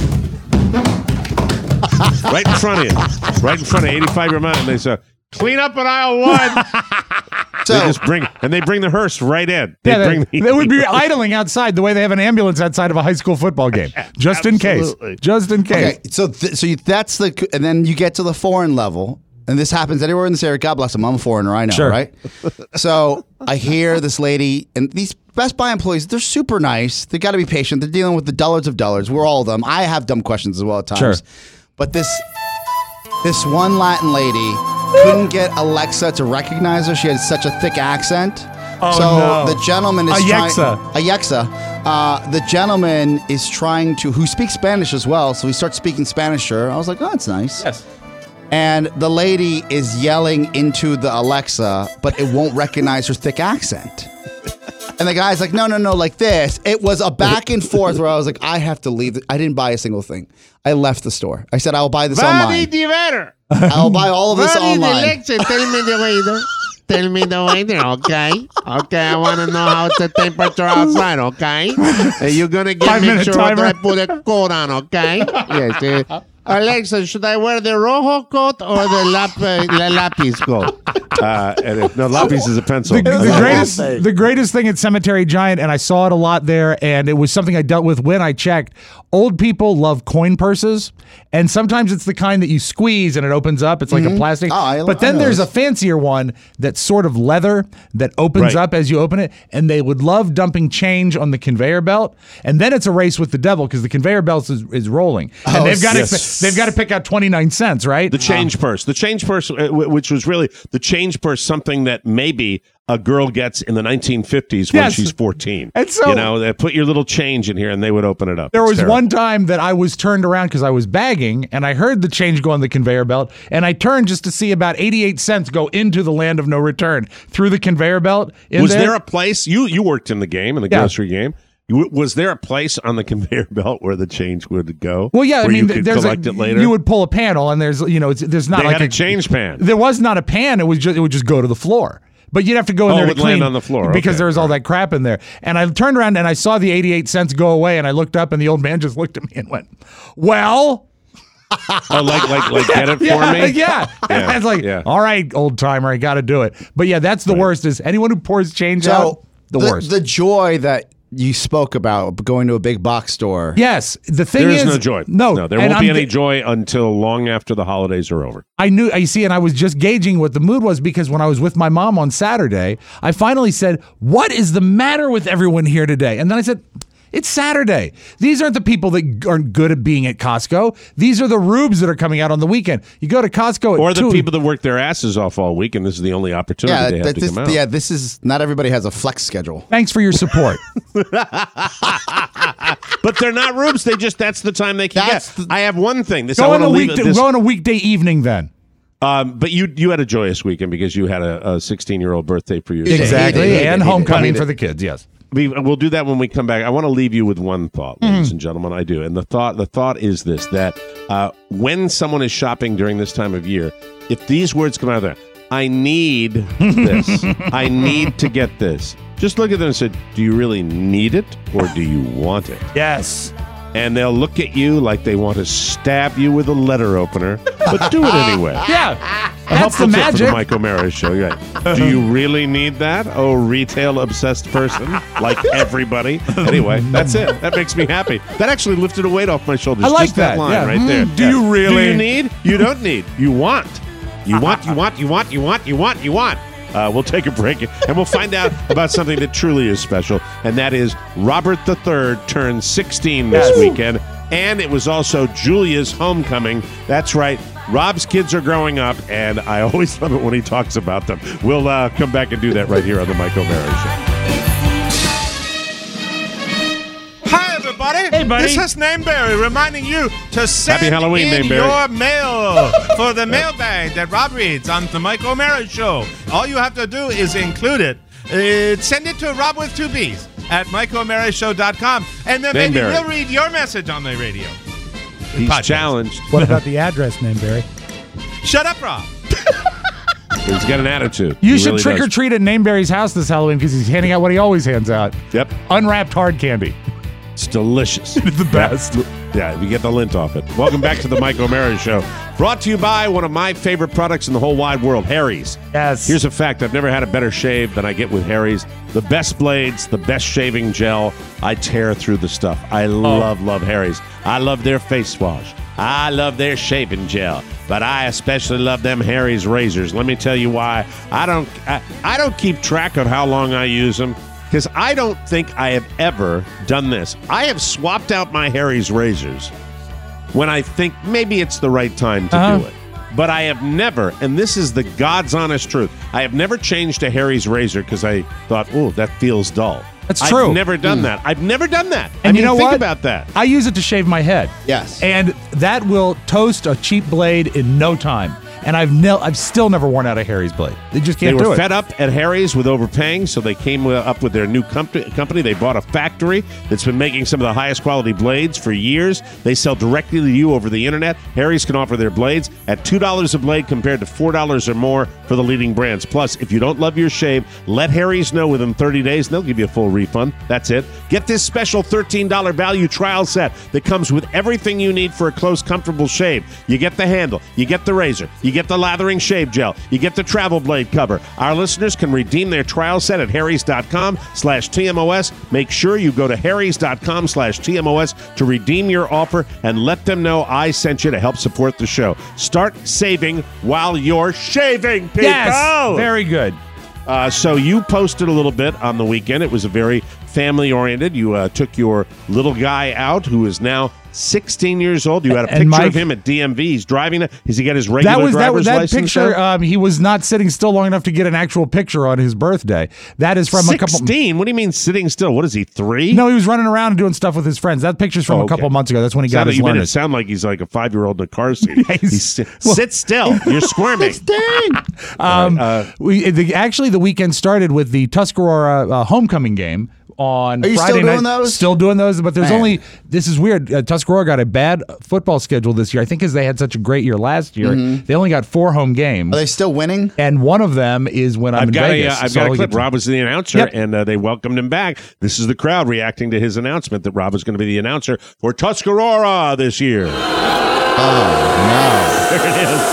Right in front of you, right in front of 85-year-old man, and they say, "Clean up at aisle 1." They just bring the hearse right in. They would be idling outside the way they have an ambulance outside of a high school football game, just in case. Absolutely. Just in case. Okay, so that's the, and then you get to the foreign level, and this happens anywhere in this area. God bless them. I'm a foreigner, I know, Sure. right? So I hear this lady, and these Best Buy employees, they're super nice. They got to be patient. They're dealing with the dullards of dullards. We're all of them. I have dumb questions as well at times. Sure. But this one Latin lady couldn't get Alexa to recognize her. She had such a thick accent. Oh, so no. the gentleman is Alexa. the gentleman is trying to, who speaks Spanish as well, so he starts speaking Spanish to her. I was like, oh, that's nice. Yes. And the lady is yelling into the Alexa, but it won't recognize her thick accent. And the guy's like, no, like this. It was a back and forth where I was like, I have to leave. I didn't buy a single thing. I left the store. I said, I'll buy this online. I'll buy all of this online. Tell me the weather, okay? Okay, I want to know how's the temperature outside, okay? You're going to give me sure that I put a coat on, okay? Yes. Alexa, should I wear the rojo coat or the lapis coat? No, lapis is a pencil. The greatest thing at Cemetery Giant, and I saw it a lot there, and it was something I dealt with when I checked. Old people love coin purses, and sometimes it's the kind that you squeeze and it opens up. It's like a plastic. But then there's a fancier one that's sort of leather that opens up as you open it, and they would love dumping change on the conveyor belt. And then it's a race with the devil because the conveyor belt is rolling. And they've got to pick out 29 cents, right? The change purse, which was really the change purse, something that maybe a girl gets in the 1950s when she's 14. And so, they put your little change in here and they would open it up. There was one time that I was turned around because I was bagging and I heard the change go on the conveyor belt, and I turned just to see about 88 cents go into the land of no return through the conveyor belt. Was there a place, you worked in the game, in the grocery game, was there a place on the conveyor belt where the change would go? Well, yeah, I mean, collect it later? You would pull a panel, and there's not like a change pan. There was not a pan. It would just go to the floor. But you'd have to go in there to clean land on the floor because there was all that crap in there. And I turned around and I saw the 88 cents go away, and I looked up, and the old man just looked at me and went, "Well." Like get it for me? Yeah. I was like, all right, old timer, I got to do it. But yeah, that's the worst. Is anyone who pours change out, the worst. The joy that you spoke about going to a big box store. Yes. The thing is no joy. No, there won't be any joy until long after the holidays are over. I see, and I was just gauging what the mood was because when I was with my mom on Saturday, I finally said, "What is the matter with everyone here today?" And then I said, "It's Saturday. These aren't the people that aren't good at being at Costco. These are the rubes that are coming out on the weekend. You go to Costco or the people that work their asses off all week, and this is the only opportunity they have to come out. Yeah, this is not everybody has a flex schedule. Thanks for your support. But they're not rubes. That's the time they can get. I have one thing. Go on a weekday evening then. But you had a joyous weekend because you had a 16-year-old birthday for your son. Exactly, and homecoming for the kids. Yes. We'll do that when we come back. I want to leave you with one thought, ladies and gentlemen. I do. And the thought is this, that when someone is shopping during this time of year, if these words come out of there, I need this. I need to get this. Just look at them and say, do you really need it or do you want it? Yes. And they'll look at you like they want to stab you with a letter opener, but do it anyway. Yeah. That's the magic. For the Mike O'Mara Show. Right. Do you really need that? Oh, retail-obsessed person, like everybody. Anyway, that's it. That makes me happy. That actually lifted a weight off my shoulders. I like just that line right there. Do you really? Do you need? You don't need. You want. You want. We'll take a break, and we'll find out about something that truly is special, and that is Robert III turned 16 this weekend, and it was also Julia's homecoming. That's right. Rob's kids are growing up, and I always love it when he talks about them. We'll come back and do that right here on the Mike O'Mara Show. Hi, everybody. Hey, buddy. This is Nameberry reminding you to send Happy Halloween, in Nameberry. your mail for the mailbag that Rob reads on the Mike O'Mara Show. All you have to do is include it. Send it to Rob with 2 B's at MikeO'MaraShow.com, and then maybe Nameberry. we'll read your message on the radio. He's challenged. What about the address, Nameberry? Shut up, Rob. He's got an attitude. You should trick or treat at Nameberry's house this Halloween because he's handing out what he always hands out. Yep. Unwrapped hard candy. It's delicious. It's the best. Yeah, you get the lint off it. Welcome back to the Mike O'Mara Show. Brought to you by one of my favorite products in the whole wide world, Harry's. Yes. Here's a fact. I've never had a better shave than I get with Harry's. The best blades, the best shaving gel. I tear through the stuff. I love Harry's. I love their face wash. I love their shaving gel. But I especially love them Harry's razors. Let me tell you why. I don't keep track of how long I use them. Because I don't think I have ever done this. I have swapped out my Harry's razors when I think maybe it's the right time to do it. But I have never, and this is the God's honest truth, I have never changed a Harry's razor because I thought, oh, that feels dull. That's true. I've never done that. I've never done that. And you know think what? about that. I use it to shave my head. Yes. And that will toast a cheap blade in no time. and I've still never worn out a Harry's blade. They just can't They do were it. fed up at Harry's with overpaying, so they came up with their new company. They bought a factory that's been making some of the highest quality blades for years. They sell directly to you over the internet. Harry's can offer their blades at $2 a blade compared to $4 or more for the leading brands. Plus, if you don't love your shave, let Harry's know within 30 days, and they'll give you a full refund. That's it. Get this special $13 value trial set that comes with everything you need for a close, comfortable shave. You get the handle, you get the razor, you get the lathering shave gel, you get the travel blade cover. Our listeners can redeem their trial set at harrys.com/TMOS. Make sure you go to harrys.com/TMOS to redeem your offer and let them know I sent you to help support the show. Start saving while you're shaving, people. Yes, very good. So you posted a little bit on the weekend. It was a very family-oriented. You took your little guy out, who is now 16 years old. You had a picture Mike, of him at DMV. He's driving it. Has he got his regular driver's license? That picture. He was not sitting still long enough to get an actual picture on his birthday. That is from 16? a couple. 16? What do you mean sitting still? What is he, 3? No, he was running around and doing stuff with his friends. That picture's from a couple months ago. That's when he got his You made it learners. sound like he's like a 5-year-old in a car seat. Sit still. You're squirming. Actually, the weekend started with the Tuscarora homecoming game on Are you Friday still doing night. those? Still doing those, but there's Man. only. This is weird. Tuscarora got a bad football schedule this year. I think because they had such a great year last year. Mhm. They only got 4 home games. Are they still winning? And one of them is when I'm in Vegas. I've So got a I'll clip. get to- Rob was the announcer, Yep. and they welcomed him back. This is the crowd reacting to his announcement that Rob was going to be the announcer for Tuscarora this year. Oh, There it is.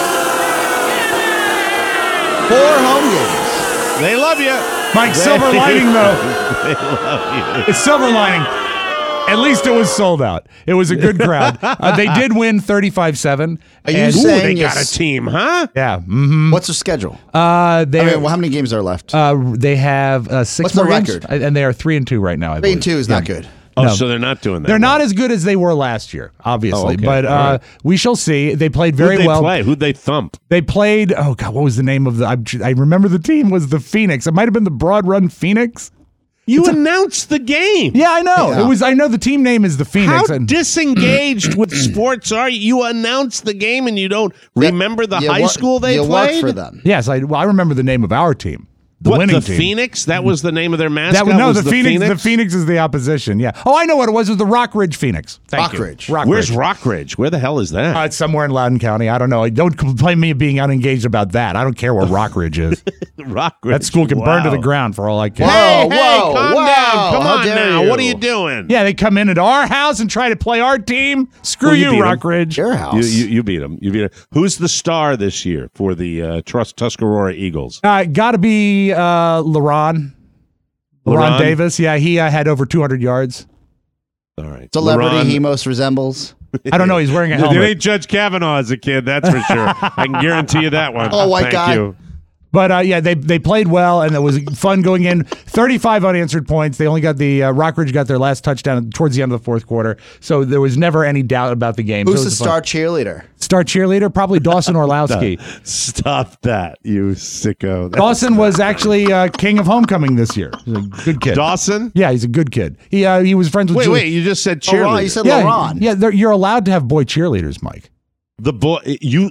4 home games. They love you. Mike, silver lining, though. They love you. It's silver lining. At least it was sold out. It was a good crowd. They did win 35-7. Are you and- saying They got a team, huh? Yeah. Mm-hmm. What's their schedule? They I mean, how many games are left? they have 6 What's more the games, record? and they are 3-2 right now. I 3 and believe. 2 is not good. Oh, No. so they're not doing that. They're not as good as they were last year, obviously. Oh, okay. But All right. we shall see. They played very Who'd they well. play? Who'd they thump? They played. Oh God, what was the name of the? I remember the team was the Phoenix. It might have been the Broad Run Phoenix. You announced the game. Yeah, I know. Yeah. It was. I know the team name is the Phoenix. How disengaged with sports are you? You announced the game and you don't remember the high school they you played? work for them. Yes, I remember the name of our team. The What, winning the team. Phoenix? That was the name of their mascot? The was Phoenix. The Phoenix is the opposition. Yeah. Oh, I know what it was. It was the Rock Ridge Phoenix. Thank you. Rockridge. Rock Where's Ridge. Rockridge? Where the hell is that? It's somewhere in Loudoun County. I don't know. Don't complain me of being unengaged about that. I don't care where Rock Ridge is. Rockridge. That school can burn to Wow. the ground for all I care. Hey, Whoa, hey, whoa, calm whoa. down. Come How on dare now. you. What are you doing? Yeah, they come into our house and try to play our team. Screw Well, you beat you, 'em. Rock Ridge. Your house. You beat them. You beat 'em. Who's the star this year for the Tuscarora Eagles? Got to be LaRon LaRon? Davis. Yeah, he had over 200 yards. All right. Celebrity LaRon- he most resembles. I don't know. He's wearing a It helmet. ain't Judge Kavanaugh as a kid, that's for sure. I can guarantee you that one. Oh, white Thank guy. you. But yeah, they played well, and it was fun going in. 35 unanswered points. They only got the Rockridge got their last touchdown towards the end of the fourth quarter, so there was never any doubt about the game. Who's So it the was fun. star cheerleader? Star cheerleader? Probably Dawson Orlowski. Stop that, you sicko. Dawson was actually king of homecoming this year. He's a good kid. Dawson? Yeah, he's a good kid. He was friends with. Wait, you just said Oh, cheerleader. Ron, you said yeah, LaRon. yeah. You're allowed to have boy cheerleaders, Mike. The boy,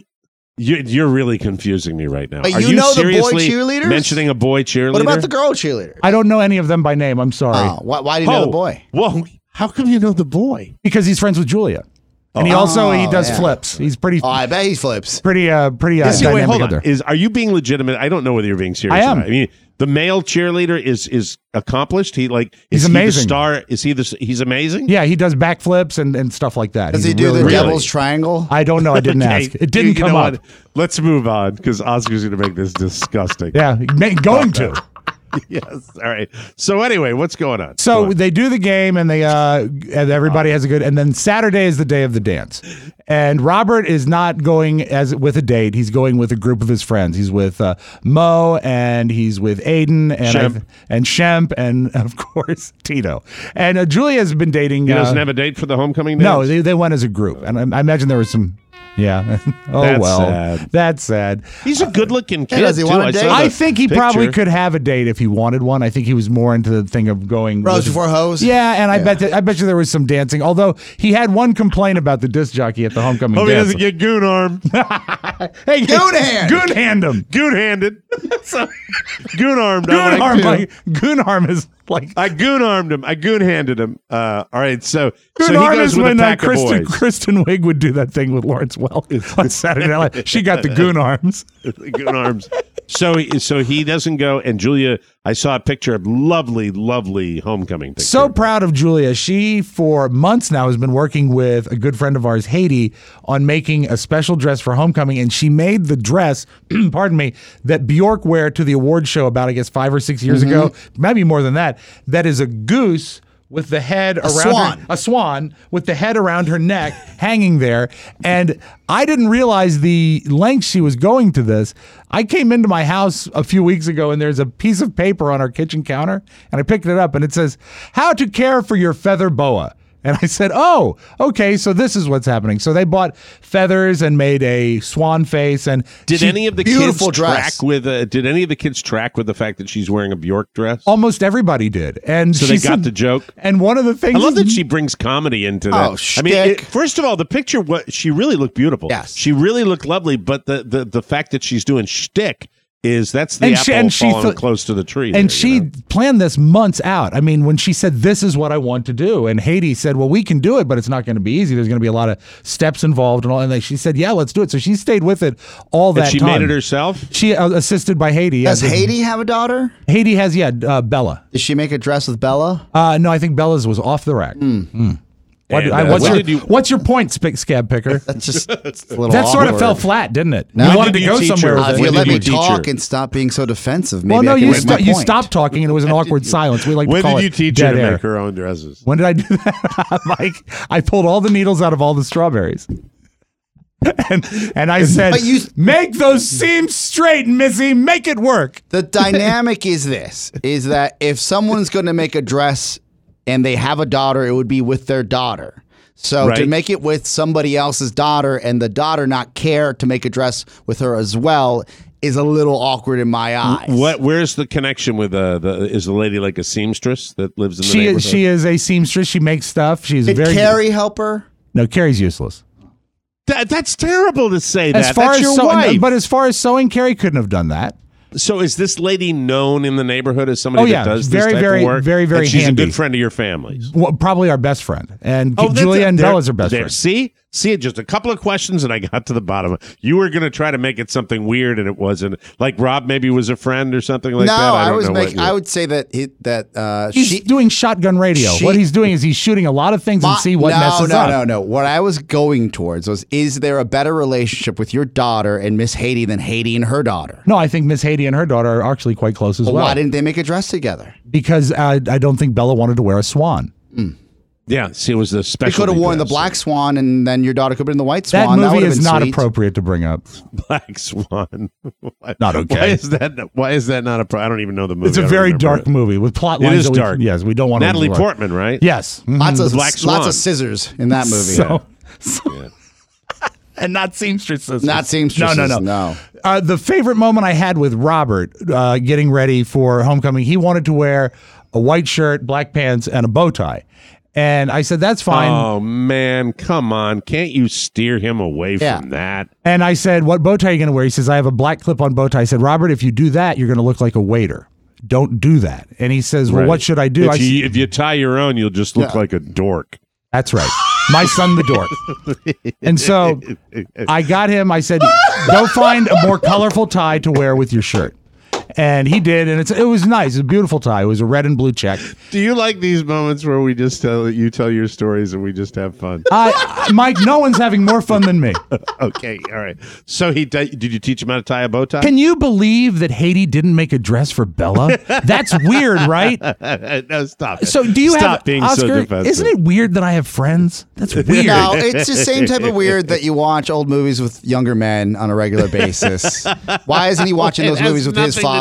you're really confusing me right now. But Are you know the boy seriously cheerleaders? mentioning a boy cheerleader? What about the girl cheerleader? I don't know any of them by name. I'm sorry. Oh, why do you know the boy? Whoa, how come you know the boy? Because he's friends with Julia, and he does yeah. flips. He's pretty. Oh, I bet he flips. Pretty wait, Wait, hold other. on. Are you being legitimate? I don't know whether you're being serious. I am. Or not. I mean, the male cheerleader is accomplished. He's Is he amazing. the star? Is he he's amazing? Yeah, he does backflips and stuff like that. Does He's he do really, the really- devil's triangle? I don't know. I didn't Okay, ask. It didn't you come know up. what? Let's move on because Oscar's going to make this disgusting. Yeah, going to. Yes. All right. So anyway, what's going on? So they do the game, and they and everybody has a good. And then Saturday is the day of the dance, and Robert is not going with a date. He's going with a group of his friends. He's with Mo, and he's with Aiden, and Shemp, and of course Tito. And Julia has been dating. He doesn't have a date for the homecoming dance? No, they went as a group, and I imagine there was some Yeah. Oh, That's well. sad. That's sad. He's a good-looking kid. does he too. want a date? saw the I think he probably picture. could have a date if he wanted one. I think he was more into the thing of going Rose with- before hose? Yeah, and I bet you there was some dancing. Although he had one complaint about the disc jockey at the homecoming Hope he dance. doesn't get goon armed. Hey, Goon hand! Goon hand him. Goon handed. Goon armed. Goon arm. Goon arm is like I goon armed him. I goon handed him. All right. So Goon he arm goes is with when a pack of Kristen boys. Kristen Wiig would do that thing with Lawrence Welk on Saturday Night Live. She got the goon arms. Goon arms. So he doesn't go. And Julia, I saw a picture of lovely homecoming picture. So proud of Julia. She, for months now, has been working with a good friend of ours, Haiti, on making a special dress for homecoming. And she made the dress, pardon me, that Bjork wore to the award show about, I guess, 5 or 6 years ago, maybe more than that. That is a goose with the head around a swan with the head around her neck hanging there. And I didn't realize the length she was going to this. I came into my house a few weeks ago and there's a piece of paper on our kitchen counter and I picked it up and it says, "How to care for your feather boa." And I said, "Oh, okay, so this is what's happening." So they bought feathers and made a swan face. And Did any of the kids beautiful track dress. with? Did any of the kids track with the fact that she's wearing a Bjork dress? almost everybody did. And So she they got said- the joke. And one of the things I love that she brings comedy into that. Oh, I mean, shtick. first of all, the picture, she really looked beautiful. Yes. She really looked lovely, but the fact that she's doing shtick is that's the And apple she falling thought- close to the tree. And there, she you know? planned this months out. I mean, when she said, "This is what I want to do," and Haiti said, "Well, we can do it, but it's not going to be easy. There's going to be a lot of steps involved and all." And she said, "Yeah, let's do it." So she stayed with it all that And she time. made it herself? She assisted by Haiti. Does Yeah, Haiti have a daughter? Haiti has, Bella. Did she make a dress with Bella? No, I think Bella's was off the rack. And, What's your point, Scab Picker? That's just it's a little That sort of awkward. fell flat, didn't it? No. You When wanted did to you go teach somewhere her? with If it. you When let did me you teach talk her? and stop being so defensive, maybe Well, no, I can you make my point. stopped talking, and it was an awkward silence. We like to When call did it you teach her dead to air. make her own dresses? When did I do that, Mike? I pulled all the needles out of all the strawberries. And I said, But you- make those seams straight, Missy. Make it work. The dynamic is this, is that if someone's going to make a dress and they have a daughter, it would be with their daughter. So to Right. make it with somebody else's daughter and the daughter not care to make a dress with her as well is a little awkward in my eyes. Where's the connection with is the lady like a seamstress that lives in the neighborhood? She is a seamstress. She makes stuff. She's Did very Carrie help her? No, Carrie's useless. That's terrible to say As that. far That's as your sewing, wife. but as far as sewing, Carrie couldn't have done that. So is this lady known in the neighborhood as somebody Oh, yeah. that does Very, this type very, of work? very, very and she's handy. a good friend of your family's. Well, probably our best friend. And that's Julia and there- Bella's our best there. friend. See, just a couple of questions and I got to the bottom of it. You were going to try to make it something weird and it wasn't. Like Rob maybe was a friend or something like No, that. I don't was know making. what you- I would say that He's doing shotgun radio. What he's doing is he's shooting a lot of things and see what messes up. No. What I was going towards was: is there a better relationship with your daughter and Miss Haiti than Haiti and her daughter? No, I think Miss Haiti and her daughter are actually quite close as well. Why didn't they make a dress together? Because I don't think Bella wanted to wear a swan. Yeah, see, it was the They special. could have worn the black swan, and then your daughter could have been the white That swan. movie would have is been not sweet. appropriate to bring up. Black Swan. Not okay. Why is that not I don't even know the movie. It's a I don't very remember dark it. movie with plot It lines. is that we- dark. Yes, we don't want Natalie to. Portman, right? Yes. Mhm. Lots of scissors in that movie. And not seamstresses. Not seamstresses, no. The favorite moment I had with Robert getting ready for homecoming, he wanted to wear a white shirt, black pants, and a bow tie. And I said, that's fine. Oh, man, come on. Can't you steer him away from that? And I said, what bow tie are you going to wear? He says, I have a black clip-on bow tie. I said, Robert, if you do that, you're going to look like a waiter. Don't do that. And he says, well, Right. what should I do? If you tie your own, you'll just look like a dork. That's right. My son, the dork. And so I got him. I said, go find a more colorful tie to wear with your shirt. And he did, and it was nice. It was a beautiful tie. It was a red and blue check. Do you like these moments where we just tell your stories and we just have fun? Mike, no one's having more fun than me. Okay, all right. So did you teach him how to tie a bow tie? Can you believe that Haiti didn't make a dress for Bella? That's weird, right? No, stop it. So do you Stop have being Oscar? so defensive. Isn't it weird that I have friends? That's weird. No, it's the same type of weird that you watch old movies with younger men on a regular basis. Why isn't he watching those movies with his father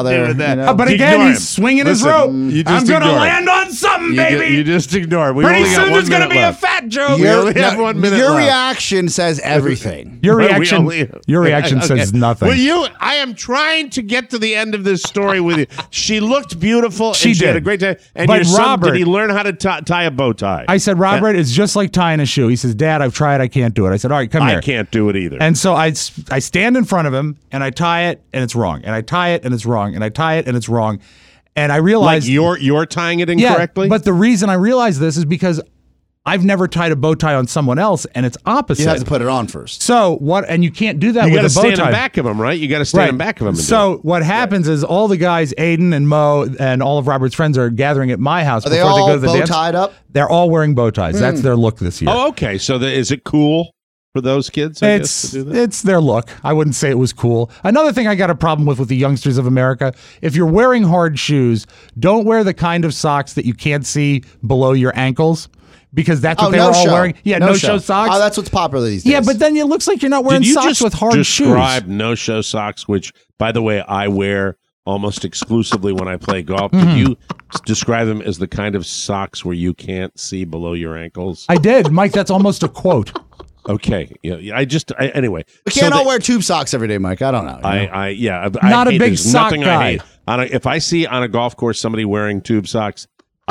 father. with that. you know? But Ignore again, him. he's swinging his Listen, rope. you just I'm going to ignore it. land on something, baby. You just ignore it. We Pretty only got soon 1 there's going to minute be left. a fat joke. We only have 1 minute Your left. reaction says everything. Your Well, reaction, your reaction says nothing. Well, I am trying to get to the end of this story with you. She looked beautiful. She and she had did. a great time. And But your son, Robert- did he learn how to tie a bow tie? I said, Robert, it's just like tying a shoe. He says, Dad, I've tried. I can't do it. I said, all right, come here. I can't do it either. And so I stand in front of him and I tie it and it's wrong. And I tie it and it's wrong. And I tie it and it's wrong. And I realized like you're tying it incorrectly? Yeah, but the reason I realized this is because I've never tied a bow tie on someone else, and it's opposite. You have to put it on first. So what? And you can't do that You with got a to bow tie. stand in back of him, right? You got to stand in back of him. And So what happens is all the guys, Aiden and Mo, and all of Robert's friends are gathering at my house Are they before all they go to the bow dance. tied up? They're all wearing bow ties. That's their look this year. Oh, okay. So is it cool for those kids? I guess, to do that? It's their look. I wouldn't say it was cool. Another thing I got a problem with the youngsters of America, if you're wearing hard shoes, don't wear the kind of socks that you can't see below your ankles. Because that's what they were all wearing. Yeah, no-show socks. Oh, that's what's popular these days. Yeah, but then it looks like you're not wearing Did you socks just with hard shoes. describe no-show socks, which, by the way, I wear almost exclusively when I play golf. Mm-hmm. Did you describe them as the kind of socks where you can't see below your ankles? I did, Mike. That's almost a quote. Okay. Yeah. Anyway. We can't all wear tube socks every day, Mike. I don't know. Not a big there's sock nothing guy. I hate. If I see on a golf course somebody wearing tube socks,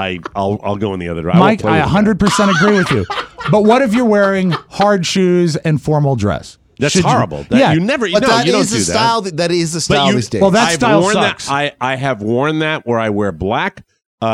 I'll go in the other direction. Mike, I 100% agree with you. But what if you're wearing hard shoes and formal dress? That's Should you- horrible. Yeah. You never. But no, that you don't is the do style. That is the style these days. Well, that style worn sucks. That, I have worn that where I wear black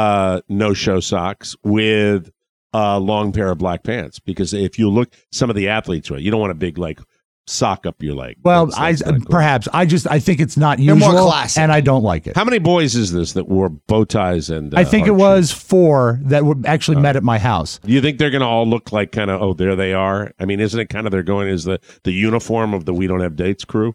no-show socks with a long pair of black pants, because if you look, some of the athletes wear, you don't want a big sock up your leg. Well, That's not cool. perhaps. I think it's not They're usual, more classic. and I don't like it. How many boys is this that wore bow ties and? I think it hard was shoes? 4 that were actually met at my house. Do you think they're going to all look like kind of? Oh, there they are. I mean, isn't it kind of they're going as the uniform of the We Don't Have Dates crew?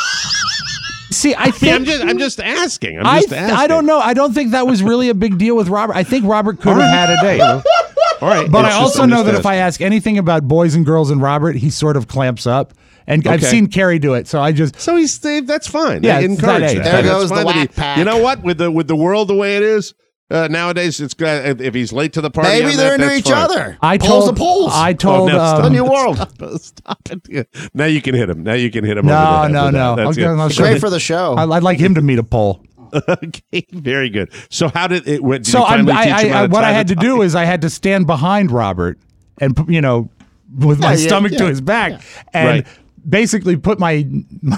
See, I think I'm just asking. I'm I just asking. I don't know. I don't think that was really a big deal with Robert. I think Robert could have had a date. All right, But I it's just- also I'm know just that if I asking. ask anything about boys and girls and Robert, he sort of clamps up. And I've Okay. seen Carrie do it, so I just So that's fine. Yeah, I it's encourage that age. that. There That's goes the fine that whack pack. You know what? With the world the way it is nowadays, it's if he's late to the party. Maybe on they're that, into that's each fine. other. I Polls told to polls. I told no, stop. the new world. Stop it. Yeah. Now you can hit him. Now you can hit him. No, over the no, head with no. that. That's I'll good. show Great you. for the show. I'd like him to meet a pole. Okay, very good. So how did it? Did So you finally teach him how to what tie I the had to tie? do is I had to stand behind Robert and with my stomach to his back and Right. basically put my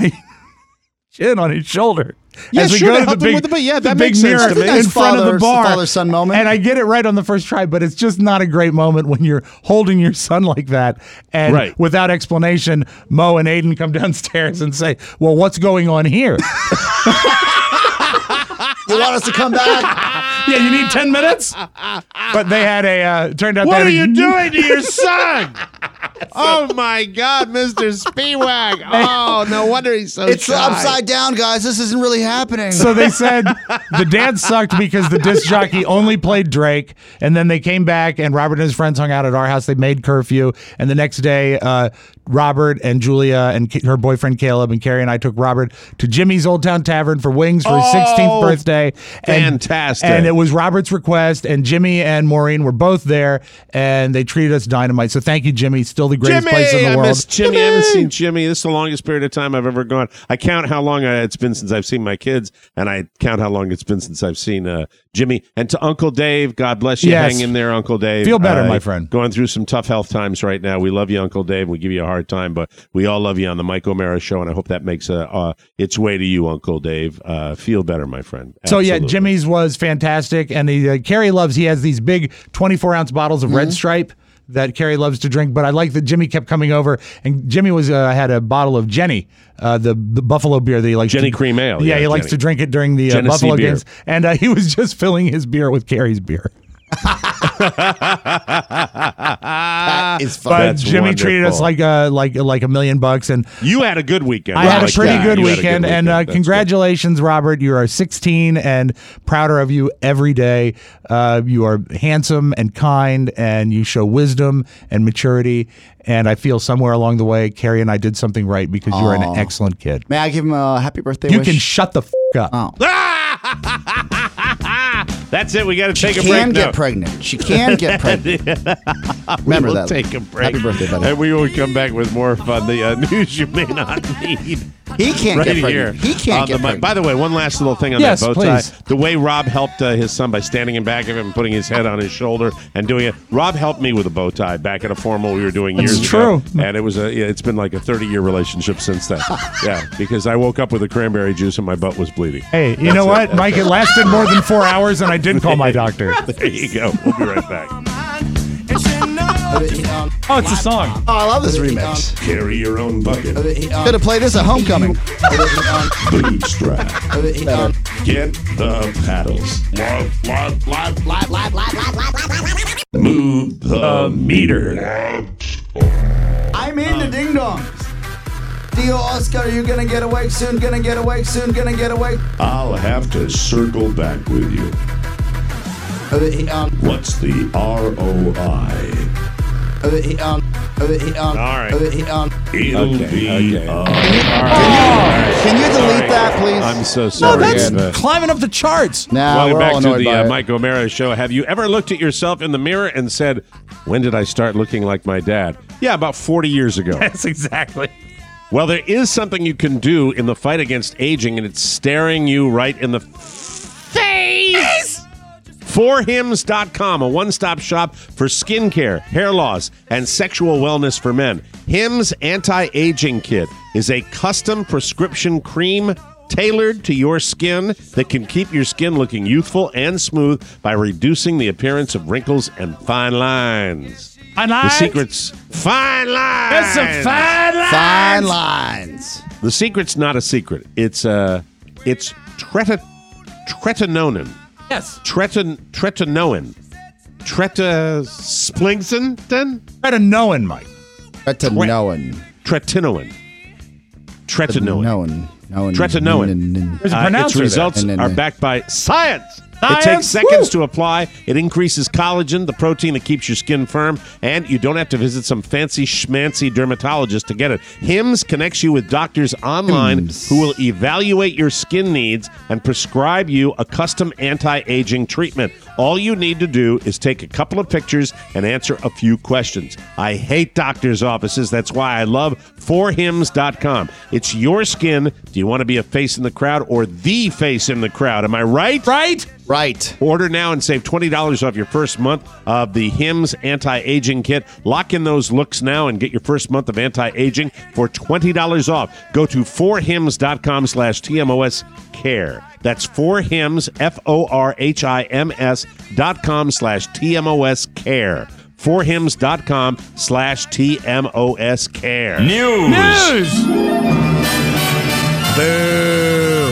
chin on his shoulder. Yeah, as we sure, go to to the help him big, with the- yeah, the that big makes sense mirror to me. in front of the bar. father-son moment. And I get it right on the first try, but it's just not a great moment when you're holding your son like that. And Right. without explanation, Mo and Aiden come downstairs and say, well, what's going on here? You want us to come back? Yeah, you need 10 minutes? But they had turned out What they had are a- you doing to your son? Oh my God, Mr. Speedwag! Oh, no wonder he's so It's shy. upside down, guys. This isn't really happening. So they said the dance sucked because the disc jockey only played Drake, and then they came back and Robert and his friends hung out at our house. They made curfew, and the next day, Robert and Julia and her boyfriend Caleb and Carrie and I took Robert to Jimmy's Old Town Tavern for wings for his 16th birthday. And, fantastic. And it was Robert's request, and Jimmy and Maureen were both there, and they treated us dynamite. So thank you, Jimmy. Still the greatest Jimmy, place in the I world. miss Jimmy. I haven't seen Jimmy. This is the longest period of time I've ever gone. I count how long it's been since I've seen my kids, and I count how long it's been since I've seen Jimmy. And to Uncle Dave, God bless you. Yes. Hang in there, Uncle Dave. Feel better, my friend. Going through some tough health times right now. We love you, Uncle Dave. We give you a hard time, but we all love you on the Mike O'Mara Show, and I hope that makes its way to you, Uncle Dave. Feel better, my friend. So yeah, Absolutely. Jimmy's was fantastic, and Carrie loves. He has these big 24-ounce bottles of Red Stripe that Carrie loves to drink. But I like that Jimmy kept coming over, and Jimmy had a bottle of Jenny, the Buffalo beer that he likes. Jenny Cream Ale. Yeah, he likes Jenny. to drink it during the Genesee Buffalo beer. games, and he was just filling his beer with Carrie's beer. That is fun. But That's Jimmy treated us wonderful. like $1 million, and You had a good weekend. I had a like pretty that. good You had a weekend, and That's good. congratulations, Robert. You are 16 and prouder of you every day. You are handsome and kind, and you show wisdom and maturity. And I feel somewhere along the way, Carrie and I did something right because you're an excellent kid. May I give him a happy birthday You wish? can shut the f*** up. Oh. Ah! That's it. We got to take a She break can now. get pregnant. She can get pregnant. Remember We will that. Take a break. Happy birthday, buddy. And we will come back with more fun. The news you may not need. He can't right get here pregnant. He can't on get the mic. pregnant. By the way, one last little thing on Yes, that bow please. tie. The way Rob helped his son by standing in back of him, putting his head on his shoulder, and doing it. Rob helped me with a bow tie back at a formal we were doing years ago. true. And it was it's been like a 30-year relationship since then. Yeah, because I woke up with a cranberry juice and my butt was bleeding. Hey, you know what, Mike? It lasted more than 4 hours, and I did call my doctor. There you go. We'll be right back. Oh, it's a song. Oh, I love this remix. Carry your own bucket. Could have played this at homecoming. Bootstrap. Get the paddles. Move the meter. I'm into ding dongs. Dio Oscar, are you gonna get awake soon? Gonna get awake soon? Gonna get awake? I'll have to circle back with you. What's the ROI? All right. It'll be Can you delete that, please? I'm so No, sorry. that's climbing up the charts. Nah, Welcome we're back all to annoyed the by it. Mike O'Mara Show. Have you ever looked at yourself in the mirror and said, when did I start looking like my dad? Yeah, about 40 years ago. That's exactly. Well, there is something you can do in the fight against aging, and it's staring you right in the face. ForHims.com, a one-stop shop for skincare, hair loss, and sexual wellness for men. Hims Anti-Aging Kit is a custom prescription cream tailored to your skin that can keep your skin looking youthful and smooth by reducing the appearance of wrinkles and fine lines. Fine The lines? secret's fine lines. There's some fine lines. Fine lines. The secret's not a secret. It's tretinoin. Yes. Tretinoin. Tretinoin. Tretinoin, Mike. Tretinoin. Tretinoin. Tretinoin. Tretinoin. Tretinoin. There's a pronouncer Its results there. are backed by science. It Science? takes seconds to apply. It increases collagen, the protein that keeps your skin firm, and you don't have to visit some fancy schmancy dermatologist to get it. Hims connects you with doctors online who will evaluate your skin needs and prescribe you a custom anti-aging treatment. All you need to do is take a couple of pictures and answer a few questions. I hate doctors' offices. That's why I love ForHims.com. It's your skin. Do you want to be a face in the crowd or the face in the crowd? Am I right? Right? Right. Order now and save $20 off your first month of the Hims Anti-Aging Kit. Lock in those looks now and get your first month of anti-aging for $20 off. Go to forhims.com/TMOS-CARE. That's forhims, FORHIMS.com/TMOS-CARE. forhims.com/TMOS-CARE. News. Boo.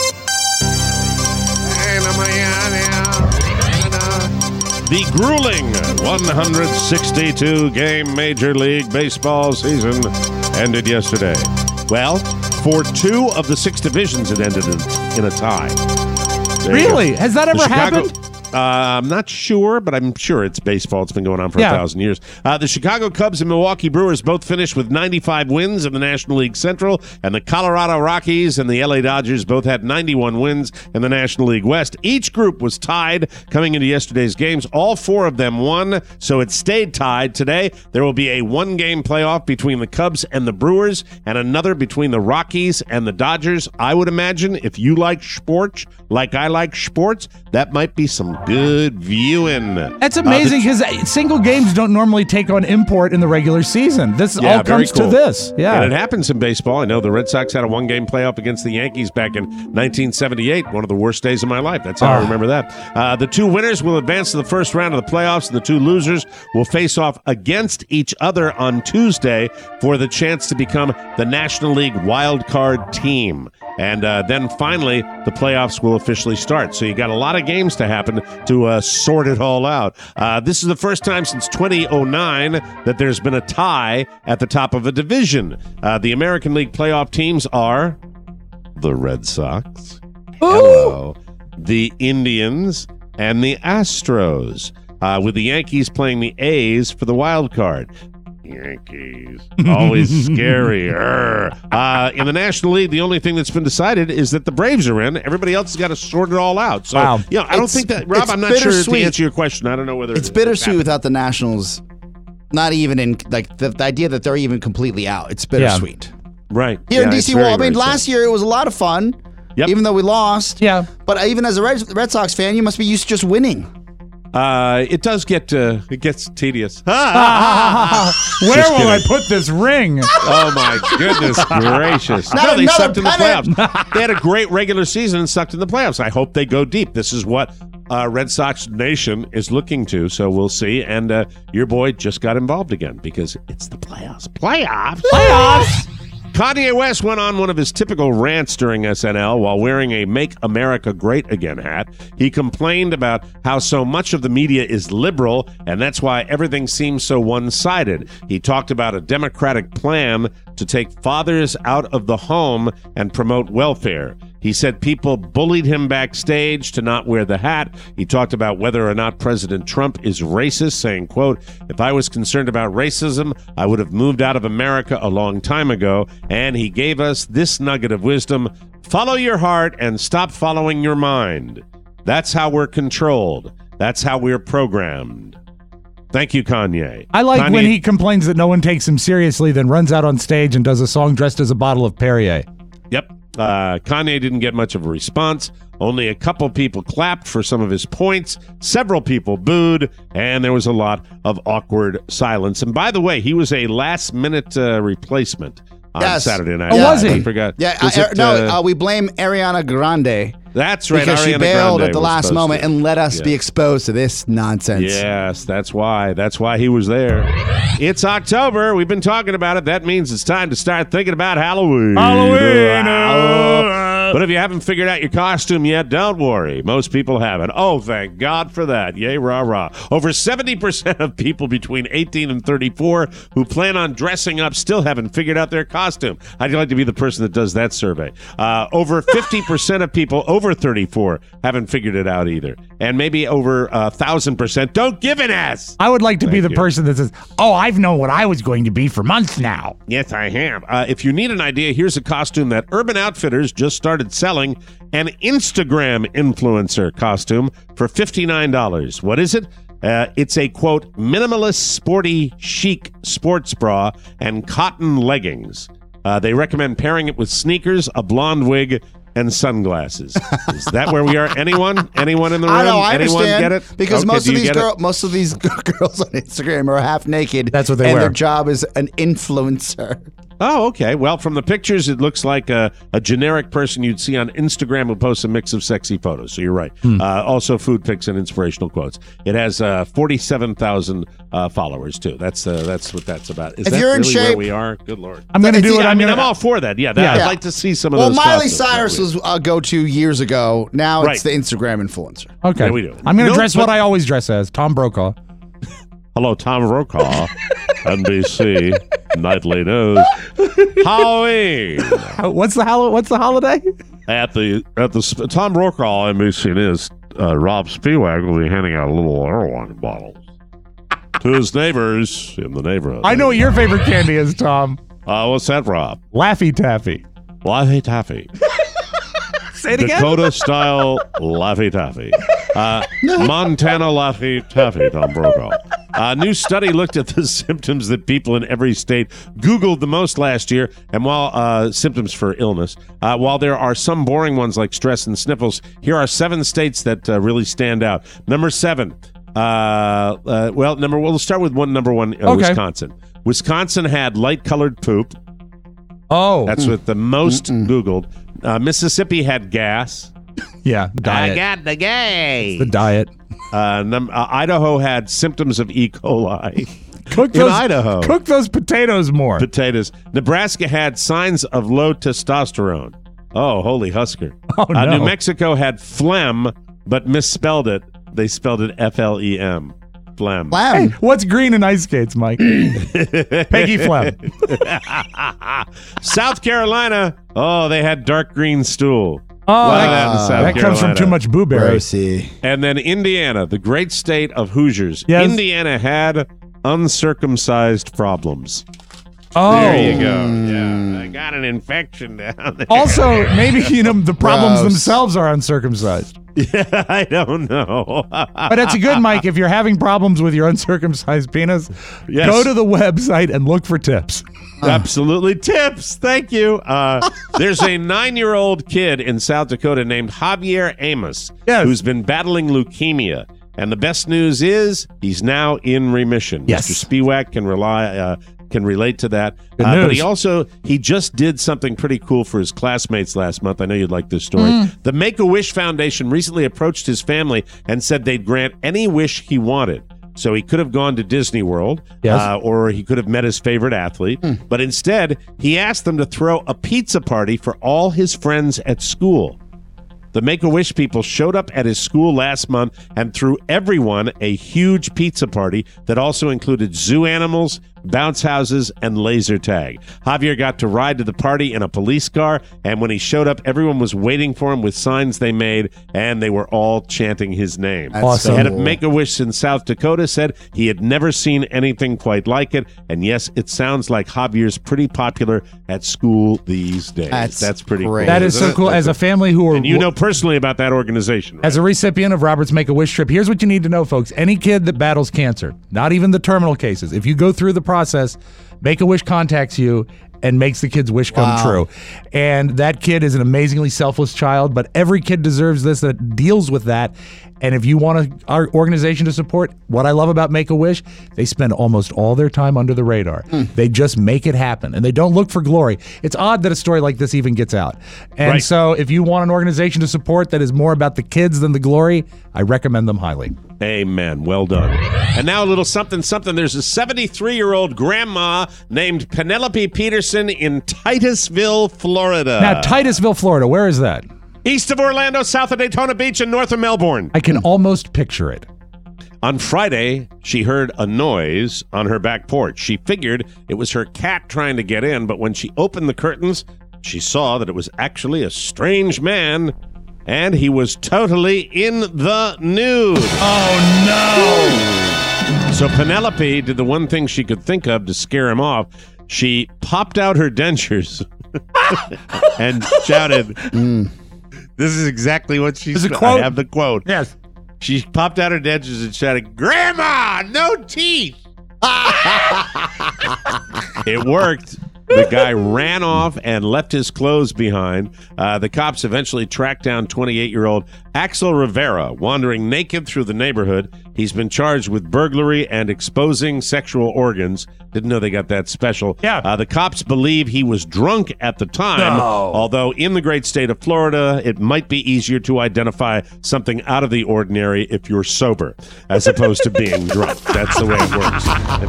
The grueling 162-game Major League Baseball season ended yesterday. Well, for 2 of the 6 divisions, it ended in a tie. There you Really? go. Has that The ever Chicago- happened? I'm not sure, but I'm sure it's baseball. It's been going on for Yeah. 1,000 years. The Chicago Cubs and Milwaukee Brewers both finished with 95 wins in the National League Central, and the Colorado Rockies and the LA Dodgers both had 91 wins in the National League West. Each group was tied coming into yesterday's games. All 4 of them won, so it stayed tied. Today, there will be a 1-game playoff between the Cubs and the Brewers and another between the Rockies and the Dodgers. I would imagine if you like sports, like I like sports, that might be some good viewing. That's amazing because single games don't normally take on import in the regular season. This all very comes cool. to this. Yeah. And it happens in baseball. I know the Red Sox had a 1-game playoff against the Yankees back in 1978. One of the worst days of my life. That's how I remember that. The 2 winners will advance to the first round of the playoffs, and the 2 losers will face off against each other on Tuesday for the chance to become the National League wild card team. And then finally, the playoffs will officially start. So you got a lot of games to happen to sort it all out. This is the first time since 2009 that there's been a tie at the top of a division. The American League playoff teams are the Red Sox, hello, the Indians, and the Astros, with the Yankees playing the A's for the wild card. Yankees. Always scary. In the National League, the only thing that's been decided is that the Braves are in. Everybody else has got to sort it all out. So, Wow. I don't think that, Rob, I'm not sure to bittersweet. answer your question. I don't know whether It's bittersweet without the Nationals. Not even in like the idea that they're even completely out. It's bittersweet. Right. Here in it's DC, very, well, I mean, very last sad. year it was a lot of fun. Yep. Even though we lost. Yeah. But even as a Red Sox fan, you must be used to just winning. It does get it gets tedious. Where will I put this ring? Oh my goodness gracious! Not They another sucked in the pennant. playoffs. They had a great regular season and sucked in the playoffs. I hope they go deep. This is what Red Sox Nation is looking to. So we'll see. And your boy just got involved again because it's the playoffs. Playoffs. Kanye West went on one of his typical rants during SNL while wearing a Make America Great Again hat. He complained about how so much of the media is liberal, and that's why everything seems so one-sided. He talked about a Democratic plan to take fathers out of the home and promote welfare. He said people bullied him backstage to not wear the hat. He talked about whether or not President Trump is racist, saying, quote, "If I was concerned about racism, I would have moved out of America a long time ago." And he gave us this nugget of wisdom: follow your heart and stop following your mind. That's how we're controlled. That's how we're programmed. Thank you, Kanye. I like Kanye, when he complains that no one takes him seriously, then runs out on stage and does a song dressed as a bottle of Perrier. Yep. Kanye didn't get much of a response. Only a couple people clapped for some of his points. Several people booed, and there was a lot of awkward silence. And by the way, he was a last-minute replacement on Saturday night. Oh, was he? I forgot. Yeah, Was we blame Ariana Grande. That's right. Because she Ariana bailed Grande at the was last supposed moment to. and let us be Yeah. exposed to this nonsense. Yes, that's why. That's why he was there. It's October. We've been talking about it. That means it's time to start thinking about Halloween. But if you haven't figured out your costume yet, don't worry. Most people haven't. Oh, thank God for that. Yay, rah, rah. Over 70% of people between 18 and 34 who plan on dressing up still haven't figured out their costume. I'd like to be the person that does that survey. Over 50% of people over 34 haven't figured it out either. And maybe over 1,000% don't give an ass. I would like to be Thank the you. person that says, "Oh, I've known what I was going to be for months now." Yes, I have. If you need an idea, here's a costume that Urban Outfitters just started selling: an Instagram influencer costume for $59. What is it? It's a, quote, minimalist, sporty, chic sports bra and cotton leggings. They recommend pairing it with sneakers, a blonde wig, and sunglasses. Is that where we are? Anyone in the room? I know. I Anyone understand get it? because Okay, most do of you these get it? most of these girls on Instagram are half naked. That's what they and wear. their job is an influencer. Oh, okay. Well, from the pictures, it looks like a generic person you'd see on Instagram who posts a mix of sexy photos. So you're right. Also, food pics and inspirational quotes. It has 47,000 followers too. That's what that's about. Is If that you're in really where shape- we are? Good Lord. I'm going to do it. I mean, gonna- I'm all for that. Yeah, Yeah. I'd like to see some of Well, those. Miley costumes. Cyrus was a go-to years ago. Now Right. it's the Instagram influencer. Okay. Yeah, we do. I'm going to No, dress but- what I always dress as, Tom Brokaw. Hello, Tom Brokaw, NBC Nightly News. Halloween What's the holiday? at the Tom Brokaw NBC News. Rob Spiewak will be handing out little heroin bottles to his neighbors in the neighborhood. I know what your favorite candy is, Tom. What's that, Rob? Laffy Taffy. Laffy Taffy. Say it again. Dakota style Laffy Taffy. Montana Laffy Taffy, Tom Brokaw. A new study looked at the symptoms that people in every state Googled the most last year, and while symptoms for illness, while there are some boring ones like stress and sniffles, here are 7 states that really stand out. Number 7. We'll start with number one, Okay. Wisconsin. Wisconsin had light-colored poop. Oh. That's what the most Googled. Mississippi had gas. Yeah, diet. I got the gay. The diet. Idaho had symptoms of E. coli. Cook In those, Idaho. Cook those potatoes more. Potatoes. Nebraska had signs of low testosterone. Oh, holy Husker. Oh, no. New Mexico had phlegm, but misspelled it. They spelled it F-L-E-M. Phlegm. Hey, what's green in ice skates, Mike? Peggy Flem. South Carolina. Oh, they had dark green stool. Oh, A lot of that in South that comes from Carolina. too much blueberry. Grossy. And then Indiana, the great state of Hoosiers. Yes. Indiana had uncircumcised problems. Oh. There you go. Yeah, I got an infection down there. Also, maybe the problems Gross. themselves are uncircumcised. Yeah, I don't know. But it's a good, Mike. If you're having problems with your uncircumcised penis, Yes. go to the website and look for tips. Absolutely. Tips. Thank you. There's a 9-year-old kid in South Dakota named Javier Amos who's been battling leukemia. And the best news is he's now in remission. Yes. Mr. Spiewak can relate to that. Good But news. he just did something pretty cool for his classmates last month. I know you'd like this story. The Make-A-Wish Foundation recently approached his family and said they'd grant any wish he wanted. So he could have gone to Disney World, or he could have met his favorite athlete. But instead, he asked them to throw a pizza party for all his friends at school. The Make-A-Wish people showed up at his school last month and threw everyone a huge pizza party that also included zoo animals, bounce houses, and laser tag. Javier got to ride to the party in a police car, and when he showed up, everyone was waiting for him with signs they made, and they were all chanting his name. That's awesome. The head of Make-A-Wish in South Dakota said he had never seen anything quite like it, and yes, it sounds like Javier's pretty popular at school these days. That's pretty great. cool. That is isn't so it? cool. As a family who are... And you know personally about that organization, right? As a recipient of Robert's Make-A-Wish trip, here's what you need to know, folks. Any kid that battles cancer, not even the terminal cases, if you go through the process, Make-A-Wish contacts you and makes the kid's wish come true. And that kid is an amazingly selfless child, but every kid deserves this that deals with that. And if you want our organization to support, what I love about Make-A-Wish, they spend almost all their time under the radar. They just make it happen, and they don't look for glory. It's odd that a story like this even gets out. And so if you want an organization to support that is more about the kids than the glory, I recommend them highly. Amen. Well done. And now a little something. There's a 73-year-old grandma named Penelope Peterson in Titusville, Florida. Now, Titusville, Florida, where is that? East of Orlando, south of Daytona Beach, and north of Melbourne. I can almost picture it. On Friday, she heard a noise on her back porch. She figured it was her cat trying to get in, but when she opened the curtains, she saw that it was actually a strange man, and he was totally in the nude. Oh, no! So Penelope did the one thing she could think of to scare him off. She popped out her dentures and shouted... This is exactly what she said. I have the quote. Yes. She popped out her dentures and shouted, "Grandma, no teeth!" It worked. The guy ran off and left his clothes behind. The cops eventually tracked down 28-year-old Axel Rivera, wandering naked through the neighborhood. He's been charged with burglary and exposing sexual organs. Didn't know they got that special. Yeah. The cops believe he was drunk at the time, although in the great state of Florida, it might be easier to identify something out of the ordinary if you're sober, as opposed to being drunk. That's the way it works.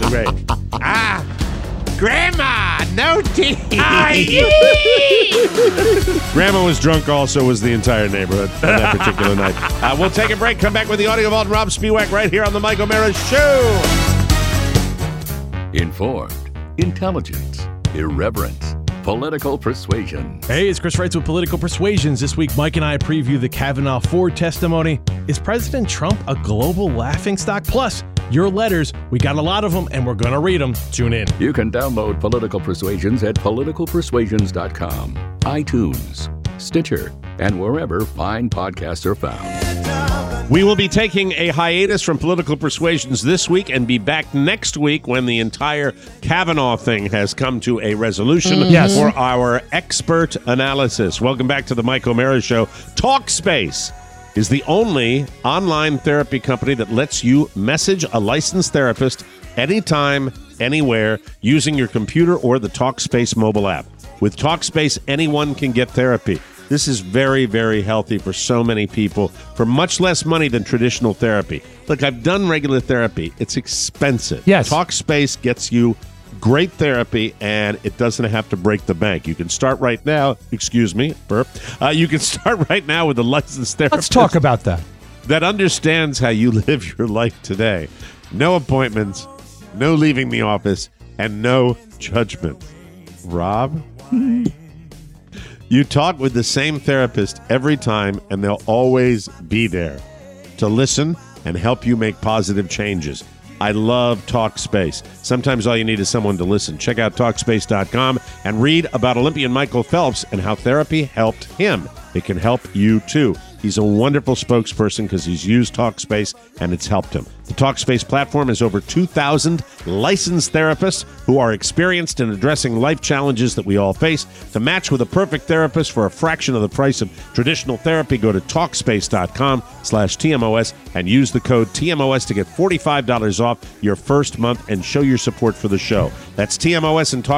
Grandma, no teeth. Grandma was drunk also was the entire neighborhood on that particular night. We'll take a break, come back with the audio of Alton Rob Spiewak right here on the Mike O'Mara Show. Informed, intelligent, irreverent, political persuasion. Hey, it's Chris Wrights with Political Persuasions. This week, Mike and I preview the Kavanaugh Ford testimony. Is President Trump a global laughingstock? Plus, your letters. We got a lot of them, and we're going to read them. Tune in. You can download Political Persuasions at politicalpersuasions.com, iTunes, Stitcher, and wherever fine podcasts are found. We will be taking a hiatus from Political Persuasions this week and be back next week when the entire Kavanaugh thing has come to a resolution for our expert analysis. Welcome back to the Mike O'Mara Show. TalkSpace is the only online therapy company that lets you message a licensed therapist anytime, anywhere, using your computer or the TalkSpace mobile app. With TalkSpace, anyone can get therapy. This is very, very healthy for so many people for much less money than traditional therapy. Look, I've done regular therapy. It's expensive. Yes. TalkSpace gets you great therapy, and it doesn't have to break the bank. You can start right now. Excuse me, burp. You can start right now with a licensed therapist. Let's talk about that. That understands how you live your life today. No appointments, no leaving the office, and no judgment. Rob? You talk with the same therapist every time, and they'll always be there to listen and help you make positive changes. I love Talkspace. Sometimes all you need is someone to listen. Check out Talkspace.com and read about Olympian Michael Phelps and how therapy helped him. It can help you, too. He's a wonderful spokesperson because he's used Talkspace and it's helped him. The Talkspace platform has over 2,000 licensed therapists who are experienced in addressing life challenges that we all face. To match with a perfect therapist for a fraction of the price of traditional therapy, go to Talkspace.com/TMOS and use the code TMOS to get $45 off your first month and show your support for the show. That's TMOS and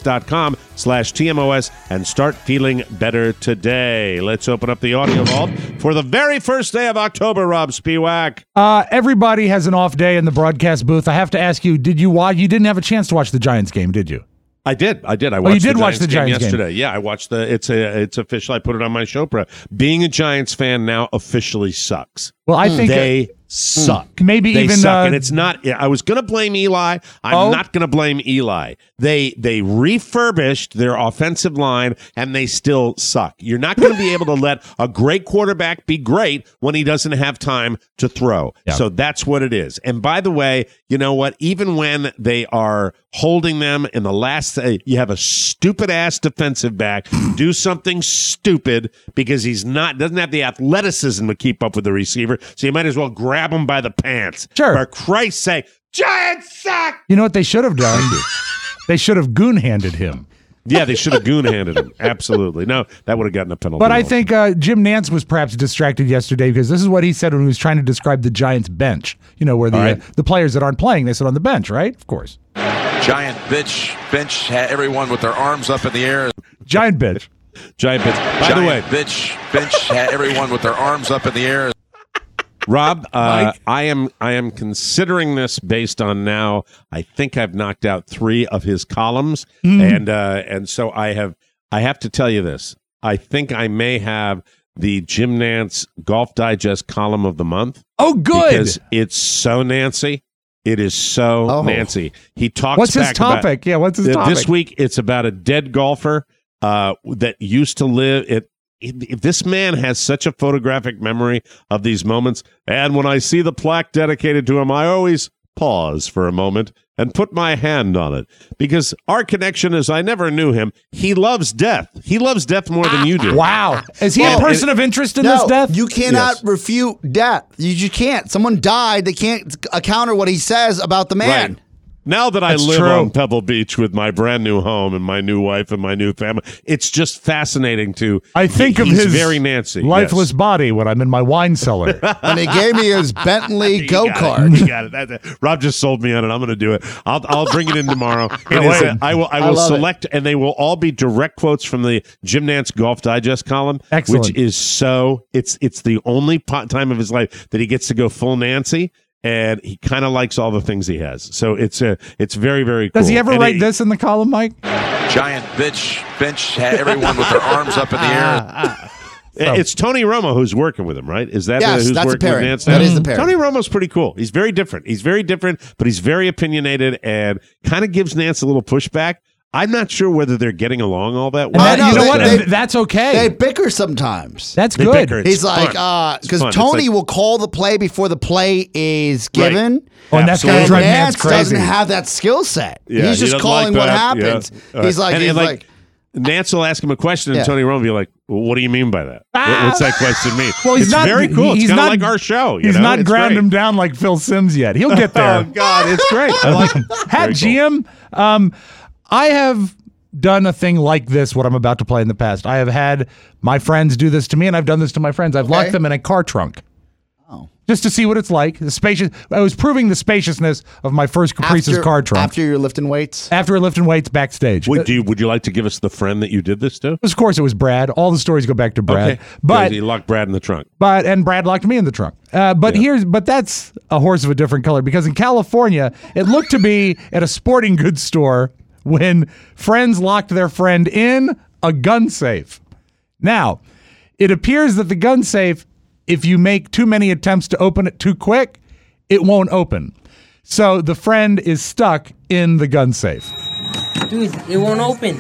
Talkspace.com/TMOS and start feeling better today. Let's open up the audio vault for the very first day of October, Rob Spiewak. Everybody has an off day in the broadcast booth. I have to ask you, did you watch? You didn't have a chance to watch the Giants game, did you? I did. I watched you did watch the Giants game yesterday. Yeah, I watched it's official. I put it on my show. Being a Giants fan now officially sucks. Well, I think they suck. Maybe they even suck, and it's not. I was going to blame Eli. I'm not going to blame Eli. They refurbished their offensive line, and they still suck. You're not going to be able to let a great quarterback be great when he doesn't have time to throw. Yeah. So that's what it is. And by the way, you know what? Even when they are holding them in the last, you have a stupid ass defensive back do something stupid because doesn't have the athleticism to keep up with the receiver. So you might as well grab him by the pants. Sure. For Christ's sake, Giants suck. You know what they should have done? They should have goon-handed him. Yeah, they should have goon-handed him. Absolutely. No, that would have gotten a penalty. But I think Jim Nantz was perhaps distracted yesterday because this is what he said when he was trying to describe the Giants bench. You know, where the players that aren't playing, they sit on the bench, right? Of course. Giant bench had everyone with their arms up in the air. Giant bench. Giant bench. By the way, bench had everyone with their arms up in the air. Rob, I am considering this based on now. I think I've knocked out 3 of his columns, and so I have to tell you this. I think I may have the Jim Nantz Golf Digest column of the month. Oh, good! Because it's so Nancy. It is so Nancy. He talks. What's his topic? What's his topic? This week, it's about a dead golfer that used to live. If this man has such a photographic memory of these moments, and when I see the plaque dedicated to him, I always pause for a moment and put my hand on it. Because our connection is I never knew him. He loves death. He loves death more than you do. Wow. Is he a person of interest in this death? You cannot refute death. You can't. Someone died. They can't counter what he says about the man. Right. Now that I live on Pebble Beach with my brand new home and my new wife and my new family, it's just fascinating to. I think of his very Nancy, lifeless body when I'm in my wine cellar. And he gave me his Bentley go-kart. You got it. Rob just sold me on it. I'm going to do it. I'll bring it in tomorrow. I will select, and they will all be direct quotes from the Jim Nantz Golf Digest column. Excellent. Which is it's the only time of his life that he gets to go full Nancy. And he kind of likes all the things he has. So it's very, very cool. Does he ever write this in the column, Mike? Giant bench had everyone with their arms up in the air. It's Tony Romo who's working with him, right? Is that who's that's working with Nantz now? That is the pair. Tony Romo's pretty cool. He's very different. But he's very opinionated and kind of gives Nantz a little pushback. I'm not sure whether they're getting along all that well. You know what? That's okay. They bicker sometimes. That's good. He's like, because Tony will call the play before the play is given. Right. And that's going to drive Nantz crazy. Doesn't have that skill set. Yeah, he's just calling what happens. Yeah. He's like, Nantz will ask him a question, and Tony Romo will be like, well, "What do you mean by that? What's that question mean?" Well, it's very cool. It's kind of like our show. He's not ground him down like Phil Simms yet. He'll get there. Oh God, it's great. I like him. GM. I have done a thing like this, what I'm about to play in the past. I have had my friends do this to me, and I've done this to my friends. I've locked them in a car trunk. Just to see what it's like. I was proving the spaciousness of my first Caprice's car trunk. After you're lifting weights? After lifting weights backstage. Would you like to give us the friend that you did this to? Of course, it was Brad. All the stories go back to Brad. Okay. But you locked Brad in the trunk. And Brad locked me in the trunk. But that's a horse of a different color, because in California, it looked to be at a sporting goods store when friends locked their friend in a gun safe. Now, it appears that the gun safe, if you make too many attempts to open it too quick, it won't open. So the friend is stuck in the gun safe. Dude, it won't open.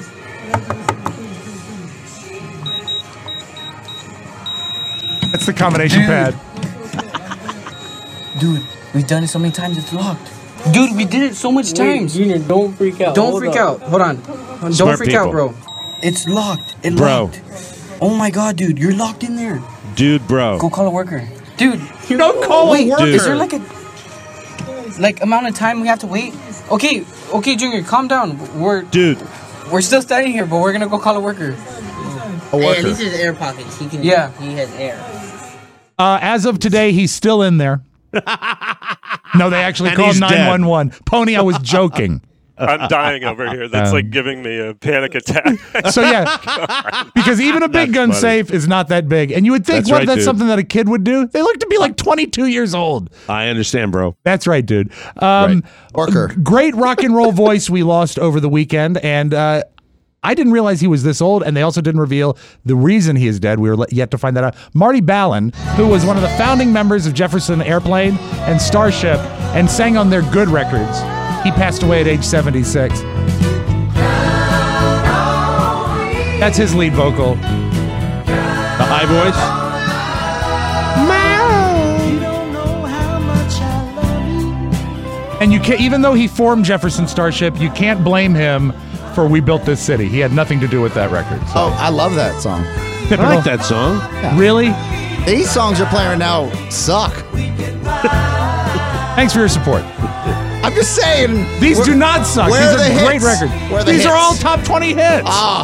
That's the combination pad. Dude, we've done it so many times, it's locked. Dude, we did it so much times. Junior, don't freak out. Don't freak out. Hold on. Don't freak out, bro. It's locked. It locked. Oh my god, dude, you're locked in there. Dude, bro. Go call a worker. Dude, don't call a worker. Is there like a amount of time we have to wait? Okay, Junior, calm down. We're still standing here, but we're gonna go call a worker. Hey, at least there's air pockets. He can. Yeah, he has air. As of today, he's still in there. No, they actually called 911. Pony, I was joking. I'm dying over here. That's like giving me a panic attack. So yeah, because even a big gun safe is not that big, and you would think that's something that a kid would do. They look to be like 22 years old. I understand, bro. That's right, dude. Worker. Great rock and roll voice we lost over the weekend, and I didn't realize he was this old, and they also didn't reveal the reason he is dead. We were yet to find that out. Marty Ballin, who was one of the founding members of Jefferson Airplane and Starship, and sang on their Good records. He passed away at age 76. That's his lead vocal. The high voice. And you can't, even though he formed Jefferson Starship, you can't blame him for We Built This City. He had nothing to do with that record. So. Oh, I love that song. I like that song. Yeah. Really? These songs you're playing right now suck. Thanks for your support. I'm just saying. These do not suck. These are the great hits? records. Where are the These are hits? all top 20 hits.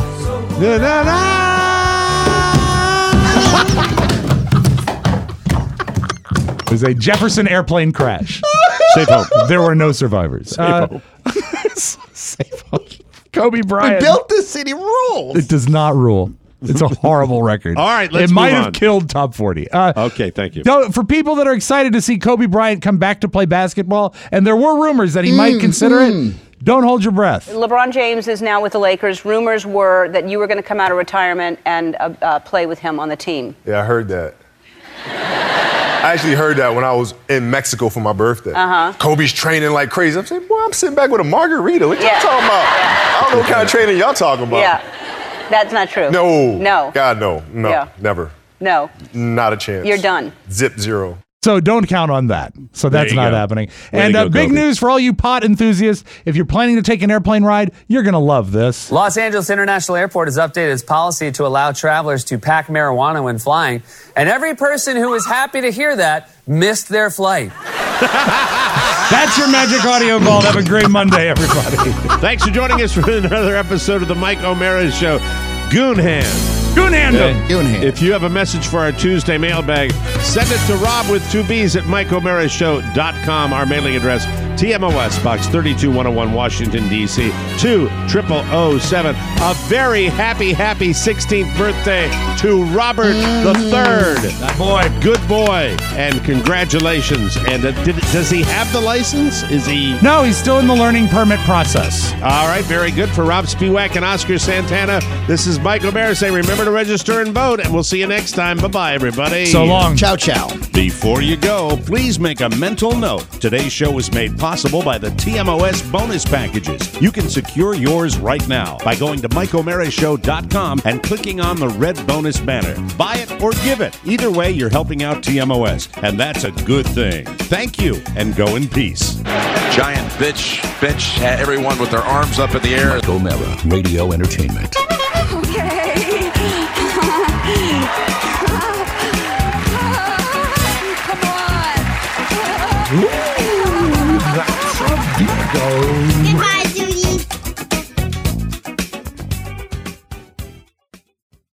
It was a Jefferson airplane crash. Safe home. There were no survivors. Safe home. Safe home. Kobe Bryant. We Built This City rules. It does not rule. It's a horrible record. All right, let's It might move have on. killed top 40. Okay, thank you. For people that are excited to see Kobe Bryant come back to play basketball, and there were rumors that he might consider it, don't hold your breath. LeBron James is now with the Lakers. Rumors were that you were going to come out of retirement and play with him on the team. Yeah, I heard that. I actually heard that when I was in Mexico for my birthday. Kobe's training like crazy. I'm saying, boy, I'm sitting back with a margarita. What y'all talking about? I don't know what kind of training y'all talking about. Yeah, that's not true. No. God, no. Yeah. Never. No. Not a chance. You're done. Zip zero. So don't count on that. So that's not happening. Way And to go, big Kobe. news for all you pot enthusiasts. If you're planning to take an airplane ride, you're going to love this. Los Angeles International Airport has updated its policy to allow travelers to pack marijuana when flying. And every person who is happy to hear that missed their flight. That's your magic audio ball. Have a great Monday, everybody. Thanks for joining us for another episode of the Mike O'Mara Show. Goonhand. Goonhand. If you have a message for our Tuesday mailbag, send it to Rob with 2 B's at MikeO'MaraShow.com. Our mailing address, TMOS, Box 32101, Washington, D.C. 20007. A very happy 16th birthday to Robert III. That boy. Good boy. And congratulations. And does he have the license? Is he? No, he's still in the learning permit process. All right, very good. For Rob Spiewak and Oscar Santana, this is Mike O'Mara saying remember to register and vote, and we'll see you next time. Bye-bye, everybody. So long. Ciao, ciao. Before you go, please make a mental note. Today's show was made possible by the TMOS bonus packages. You can secure yours right now by going to MikeO'MaraShow.com and clicking on the red bonus banner. Buy it or give it. Either way, you're helping out TMOS, and that's a good thing. Thank you, and go in peace. Giant bench had everyone with their arms up in the air. Mike O'Mara, Radio Entertainment. Okay.